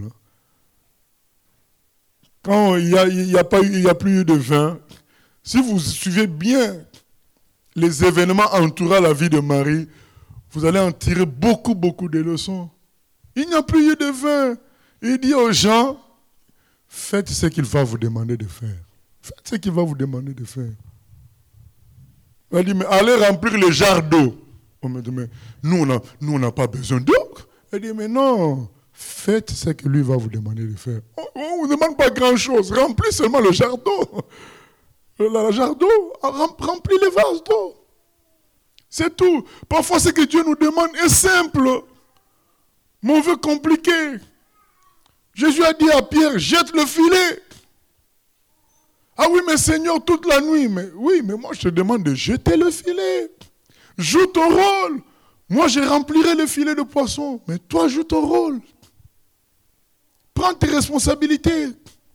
Speaker 1: Quand il n'y a plus eu de vin, si vous suivez bien les événements entourant la vie de Marie, vous allez en tirer beaucoup de leçons. Il n'y a plus eu de vin. Il dit aux gens, faites ce qu'il va vous demander de faire. Faites ce qu'il va vous demander de faire. Il dit, mais allez remplir le jarre d'eau. On me dit, mais nous, on n'a pas besoin d'eau. Il dit, mais non, faites ce que lui va vous demander de faire. On ne vous demande pas grand-chose. Remplis seulement le jarre d'eau. Le jarre d'eau, remplis les vases d'eau. C'est tout. Parfois, ce que Dieu nous demande est simple, mais on veut compliquer. Jésus a dit à Pierre, jette le filet. Ah oui, mais Seigneur, toute la nuit. Mais moi, je te demande de jeter le filet. Joue ton rôle. Moi, je remplirai le filet de poisson. Mais toi, joue ton rôle. Prends tes responsabilités.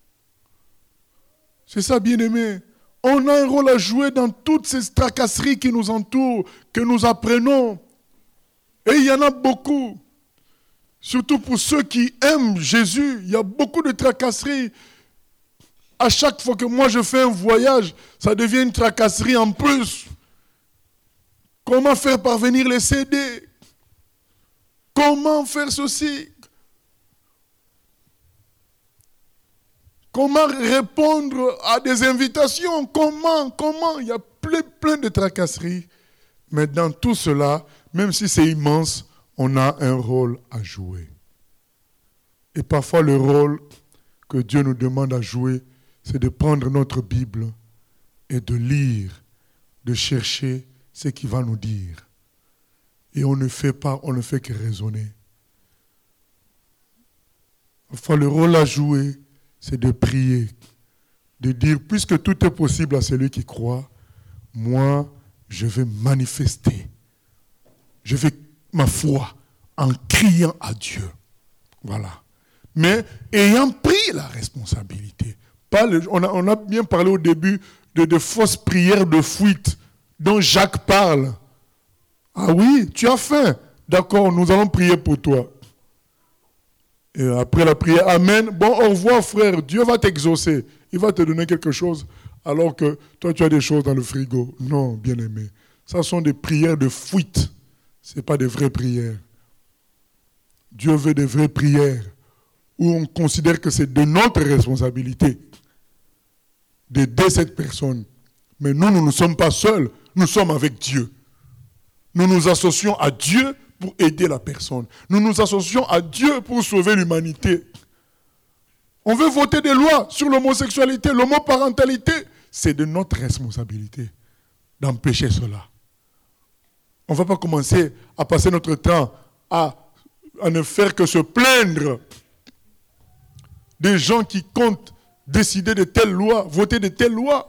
Speaker 1: C'est ça, bien-aimé. On a un rôle à jouer dans toutes ces tracasseries qui nous entourent, que nous apprenons. Et il y en a beaucoup. Surtout pour ceux qui aiment Jésus, il y a beaucoup de tracasseries. À chaque fois que moi je fais un voyage, ça devient une tracasserie en plus. Comment faire parvenir les CD? Comment faire ceci? Comment répondre à des invitations? Comment? Il y a plein de tracasseries. Mais dans tout cela, même si c'est immense, on a un rôle à jouer. Et parfois, le rôle que Dieu nous demande à jouer, c'est de prendre notre Bible et de lire, de chercher ce qu'il va nous dire. Et on ne fait que raisonner. Parfois, le rôle à jouer, c'est de prier, de dire, puisque tout est possible à celui qui croit, moi, je vais manifester. Je vais ma foi en criant à Dieu. Voilà. Mais ayant pris la responsabilité. On a bien parlé au début de fausses prières de fuite dont Jacques parle. Ah oui, tu as faim. D'accord, nous allons prier pour toi. Et après la prière, amen. Bon, au revoir frère, Dieu va t'exaucer. Il va te donner quelque chose alors que toi tu as des choses dans le frigo. Non, bien-aimé. Ça sont des prières de fuite. Ce n'est pas des vraies prières. Dieu veut des vraies prières où on considère que c'est de notre responsabilité d'aider cette personne. Mais nous ne sommes pas seuls, nous sommes avec Dieu. Nous nous associons à Dieu pour aider la personne. Nous nous associons à Dieu pour sauver l'humanité. On veut voter des lois sur l'homosexualité, l'homoparentalité. C'est de notre responsabilité d'empêcher cela. On ne va pas commencer à passer notre temps à ne faire que se plaindre des gens qui comptent décider de telles lois, voter de telles lois,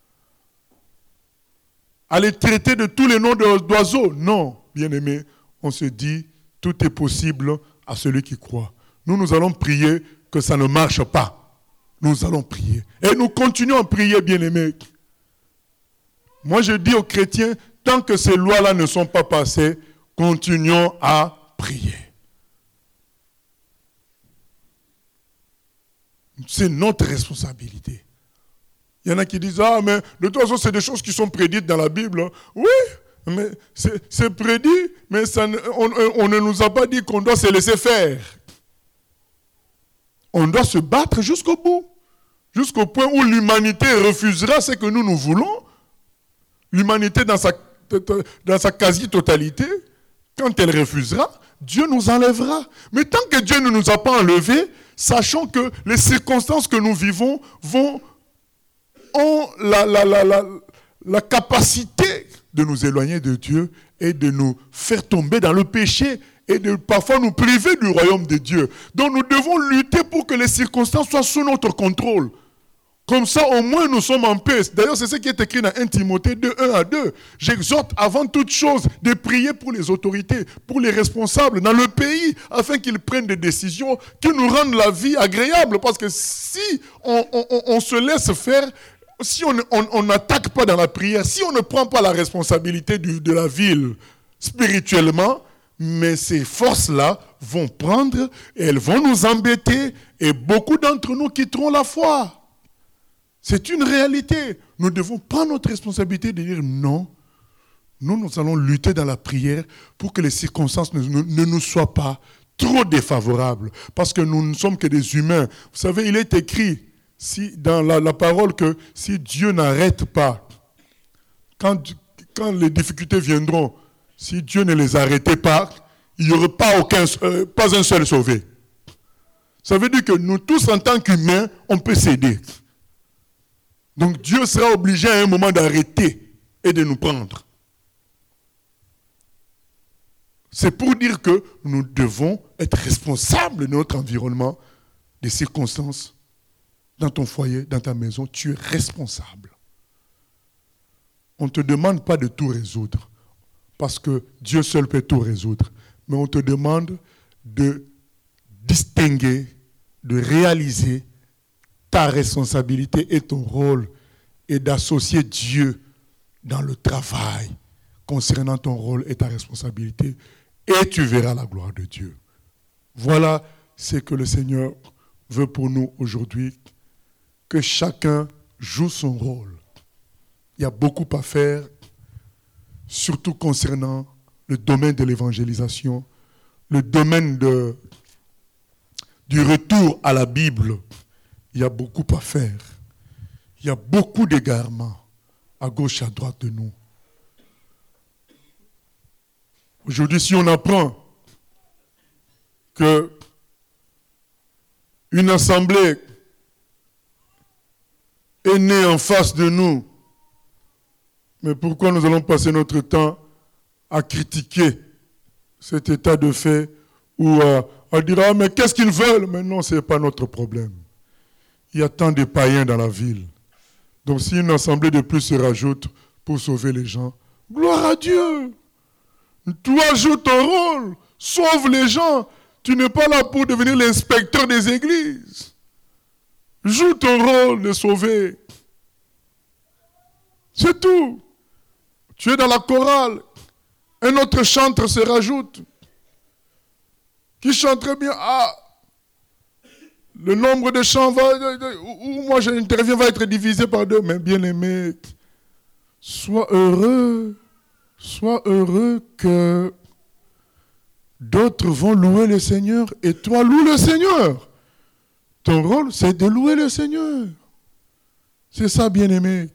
Speaker 1: à les traiter de tous les noms d'oiseaux. Non, bien-aimés, on se dit, tout est possible à celui qui croit. Nous allons prier que ça ne marche pas. Nous allons prier. Et nous continuons à prier, bien-aimés. Moi, je dis aux chrétiens, tant que ces lois-là ne sont pas passées, continuons à prier. C'est notre responsabilité. Il y en a qui disent, ah, mais de toute façon, c'est des choses qui sont prédites dans la Bible. Oui, mais c'est prédit, mais on ne nous a pas dit qu'on doit se laisser faire. On doit se battre jusqu'au bout. Jusqu'au point où l'humanité refusera ce que nous voulons. L'humanité, dans sa dans sa quasi-totalité, quand elle refusera, Dieu nous enlèvera. Mais tant que Dieu ne nous a pas enlevés, sachons que les circonstances que nous vivons ont la capacité de nous éloigner de Dieu et de nous faire tomber dans le péché et de parfois nous priver du royaume de Dieu. Donc nous devons lutter pour que les circonstances soient sous notre contrôle. Comme ça, au moins, nous sommes en paix. D'ailleurs, c'est ce qui est écrit dans 1 Timothée 2, 1 à 2. J'exhorte avant toute chose de prier pour les autorités, pour les responsables dans le pays, afin qu'ils prennent des décisions qui nous rendent la vie agréable. Parce que si on se laisse faire, si on n'attaque pas dans la prière, si on ne prend pas la responsabilité de la ville spirituellement, mais ces forces-là vont prendre et elles vont nous embêter et beaucoup d'entre nous quitteront la foi. C'est une réalité. Nous devons prendre notre responsabilité de dire non. Nous allons lutter dans la prière pour que les circonstances ne nous soient pas trop défavorables. Parce que nous ne sommes que des humains. Vous savez, il est écrit dans la parole que si Dieu n'arrête pas, quand les difficultés viendront, si Dieu ne les arrêtait pas, il n'y aurait pas un seul sauvé. Ça veut dire que nous tous, en tant qu'humains, on peut céder. Donc Dieu sera obligé à un moment d'arrêter et de nous prendre. C'est pour dire que nous devons être responsables de notre environnement, des circonstances. Dans ton foyer, dans ta maison, tu es responsable. On ne te demande pas de tout résoudre, parce que Dieu seul peut tout résoudre. Mais on te demande de distinguer, de réaliser ta responsabilité et ton rôle et d'associer Dieu dans le travail concernant ton rôle et ta responsabilité et tu verras la gloire de Dieu. Voilà ce que le Seigneur veut pour nous aujourd'hui, que chacun joue son rôle. Il y a beaucoup à faire, surtout concernant le domaine de l'évangélisation, le domaine du retour à la Bible. Il y a beaucoup à faire. Il y a beaucoup d'égarements à gauche et à droite de nous. Aujourd'hui, si on apprend que une assemblée est née en face de nous, mais pourquoi nous allons passer notre temps à critiquer cet état de fait ou à dire « Ah, mais qu'est-ce qu'ils veulent ?» Mais non, ce n'est pas notre problème. Il y a tant de païens dans la ville. Donc si une assemblée de plus se rajoute pour sauver les gens, gloire à Dieu. Toi, joue ton rôle. Sauve les gens. Tu n'es pas là pour devenir l'inspecteur des églises. Joue ton rôle de sauver. C'est tout. Tu es dans la chorale. Un autre chanteur se rajoute. Qui chante très bien. Ah, le nombre de chants où moi j'interviens va être divisé par deux. Mais bien aimé, sois heureux que d'autres vont louer le Seigneur et toi loue le Seigneur. Ton rôle, c'est de louer le Seigneur. C'est ça, bien aimé.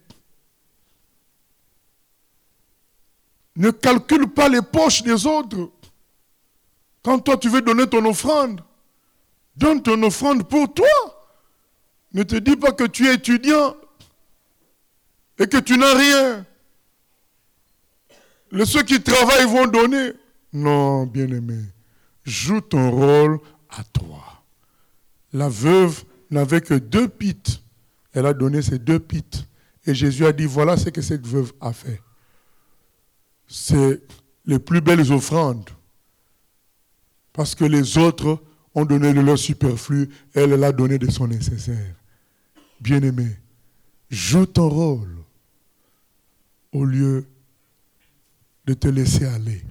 Speaker 1: Ne calcule pas les poches des autres. Quand toi tu veux donner ton offrande, donne ton offrande pour toi. Ne te dis pas que tu es étudiant et que tu n'as rien. Ceux qui travaillent vont donner. Non, bien-aimé. Joue ton rôle à toi. La veuve n'avait que 2 pites. Elle a donné ses 2 pites. Et Jésus a dit, voilà ce que cette veuve a fait. C'est les plus belles offrandes. Parce que les autres ont donné de leur superflu, elle a donné de son nécessaire. Bien-aimé, joue ton rôle au lieu de te laisser aller.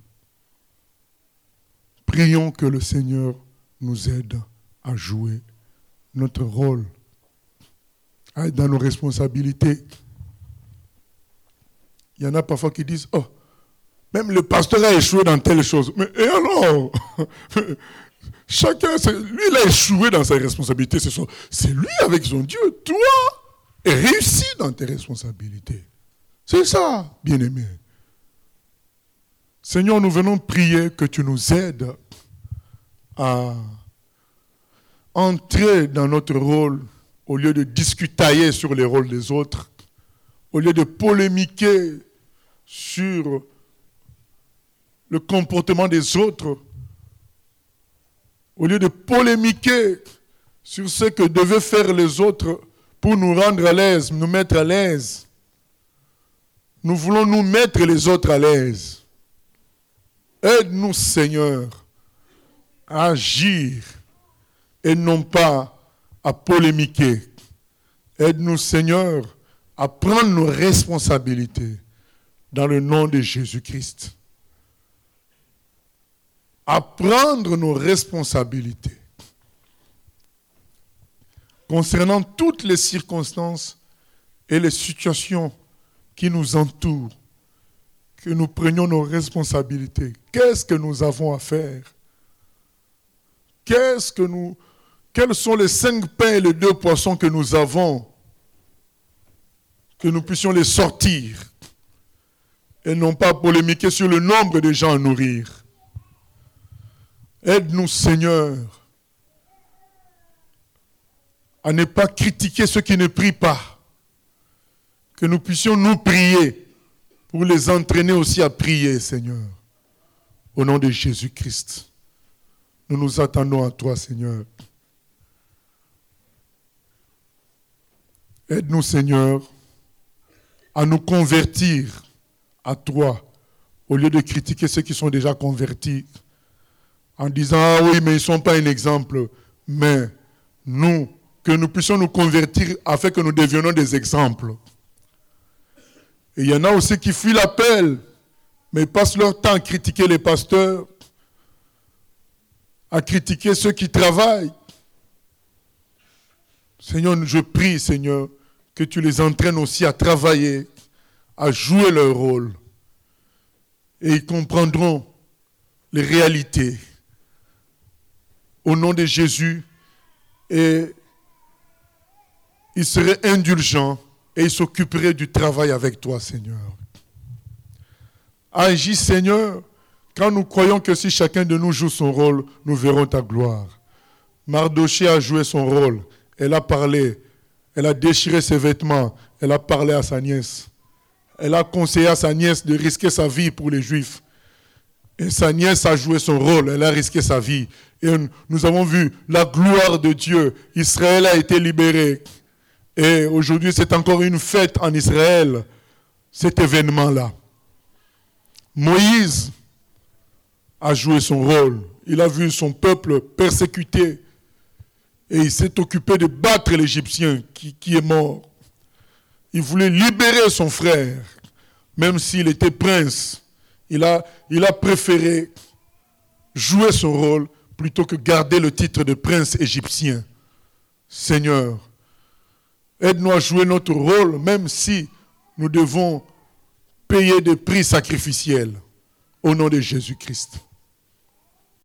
Speaker 1: Prions que le Seigneur nous aide à jouer notre rôle, à être dans nos responsabilités. Il y en a parfois qui disent, oh, même le pasteur a échoué dans telle chose. Mais et alors? Chacun, lui, il a échoué dans ses responsabilités. C'est lui avec son Dieu. Toi, réussis dans tes responsabilités. C'est ça, bien-aimé. Seigneur, nous venons prier que tu nous aides à entrer dans notre rôle au lieu de discutailler sur les rôles des autres, au lieu de polémiquer sur le comportement des autres, au lieu de polémiquer sur ce que devaient faire les autres pour nous rendre à l'aise, nous mettre à l'aise. Nous voulons nous mettre les autres à l'aise. Aide-nous, Seigneur, à agir et non pas à polémiquer. Aide-nous, Seigneur, à prendre nos responsabilités dans le nom de Jésus-Christ. À prendre nos responsabilités concernant toutes les circonstances et les situations qui nous entourent, que nous prenions nos responsabilités. Qu'est-ce que nous avons à faire? Quels sont les 5 pains et les 2 poissons que nous avons? Que nous puissions les sortir et non pas polémiquer sur le nombre de gens à nourrir. Aide-nous, Seigneur, à ne pas critiquer ceux qui ne prient pas. Que nous puissions nous prier pour les entraîner aussi à prier, Seigneur. Au nom de Jésus-Christ, nous nous attendons à toi, Seigneur. Aide-nous, Seigneur, à nous convertir à toi, au lieu de critiquer ceux qui sont déjà convertis, en disant, ah oui, mais ils ne sont pas un exemple. Mais nous, que nous puissions nous convertir afin que nous devions des exemples. Et il y en a aussi qui fuient l'appel, mais ils passent leur temps à critiquer les pasteurs, à critiquer ceux qui travaillent. Seigneur, je prie, Seigneur, que tu les entraînes aussi à travailler, à jouer leur rôle. Et ils comprendront les réalités. Au nom de Jésus, et ils seraient indulgents et ils s'occuperaient du travail avec toi, Seigneur. Agis, Seigneur, quand nous croyons que si chacun de nous joue son rôle, nous verrons ta gloire. Mardoché a joué son rôle. Elle a parlé. Elle a déchiré ses vêtements. Elle a parlé à sa nièce. Elle a conseillé à sa nièce de risquer sa vie pour les Juifs. Et sa nièce a joué son rôle. Elle a risqué sa vie. Et nous avons vu la gloire de Dieu. Israël a été libéré. Et aujourd'hui, c'est encore une fête en Israël, cet événement-là. Moïse a joué son rôle. Il a vu son peuple persécuté. Et il s'est occupé de battre l'Égyptien qui est mort. Il voulait libérer son frère, même s'il était prince. Il a préféré jouer son rôle plutôt que garder le titre de prince égyptien. Seigneur, aide-nous à jouer notre rôle, même si nous devons payer des prix sacrificiels. Au nom de Jésus-Christ.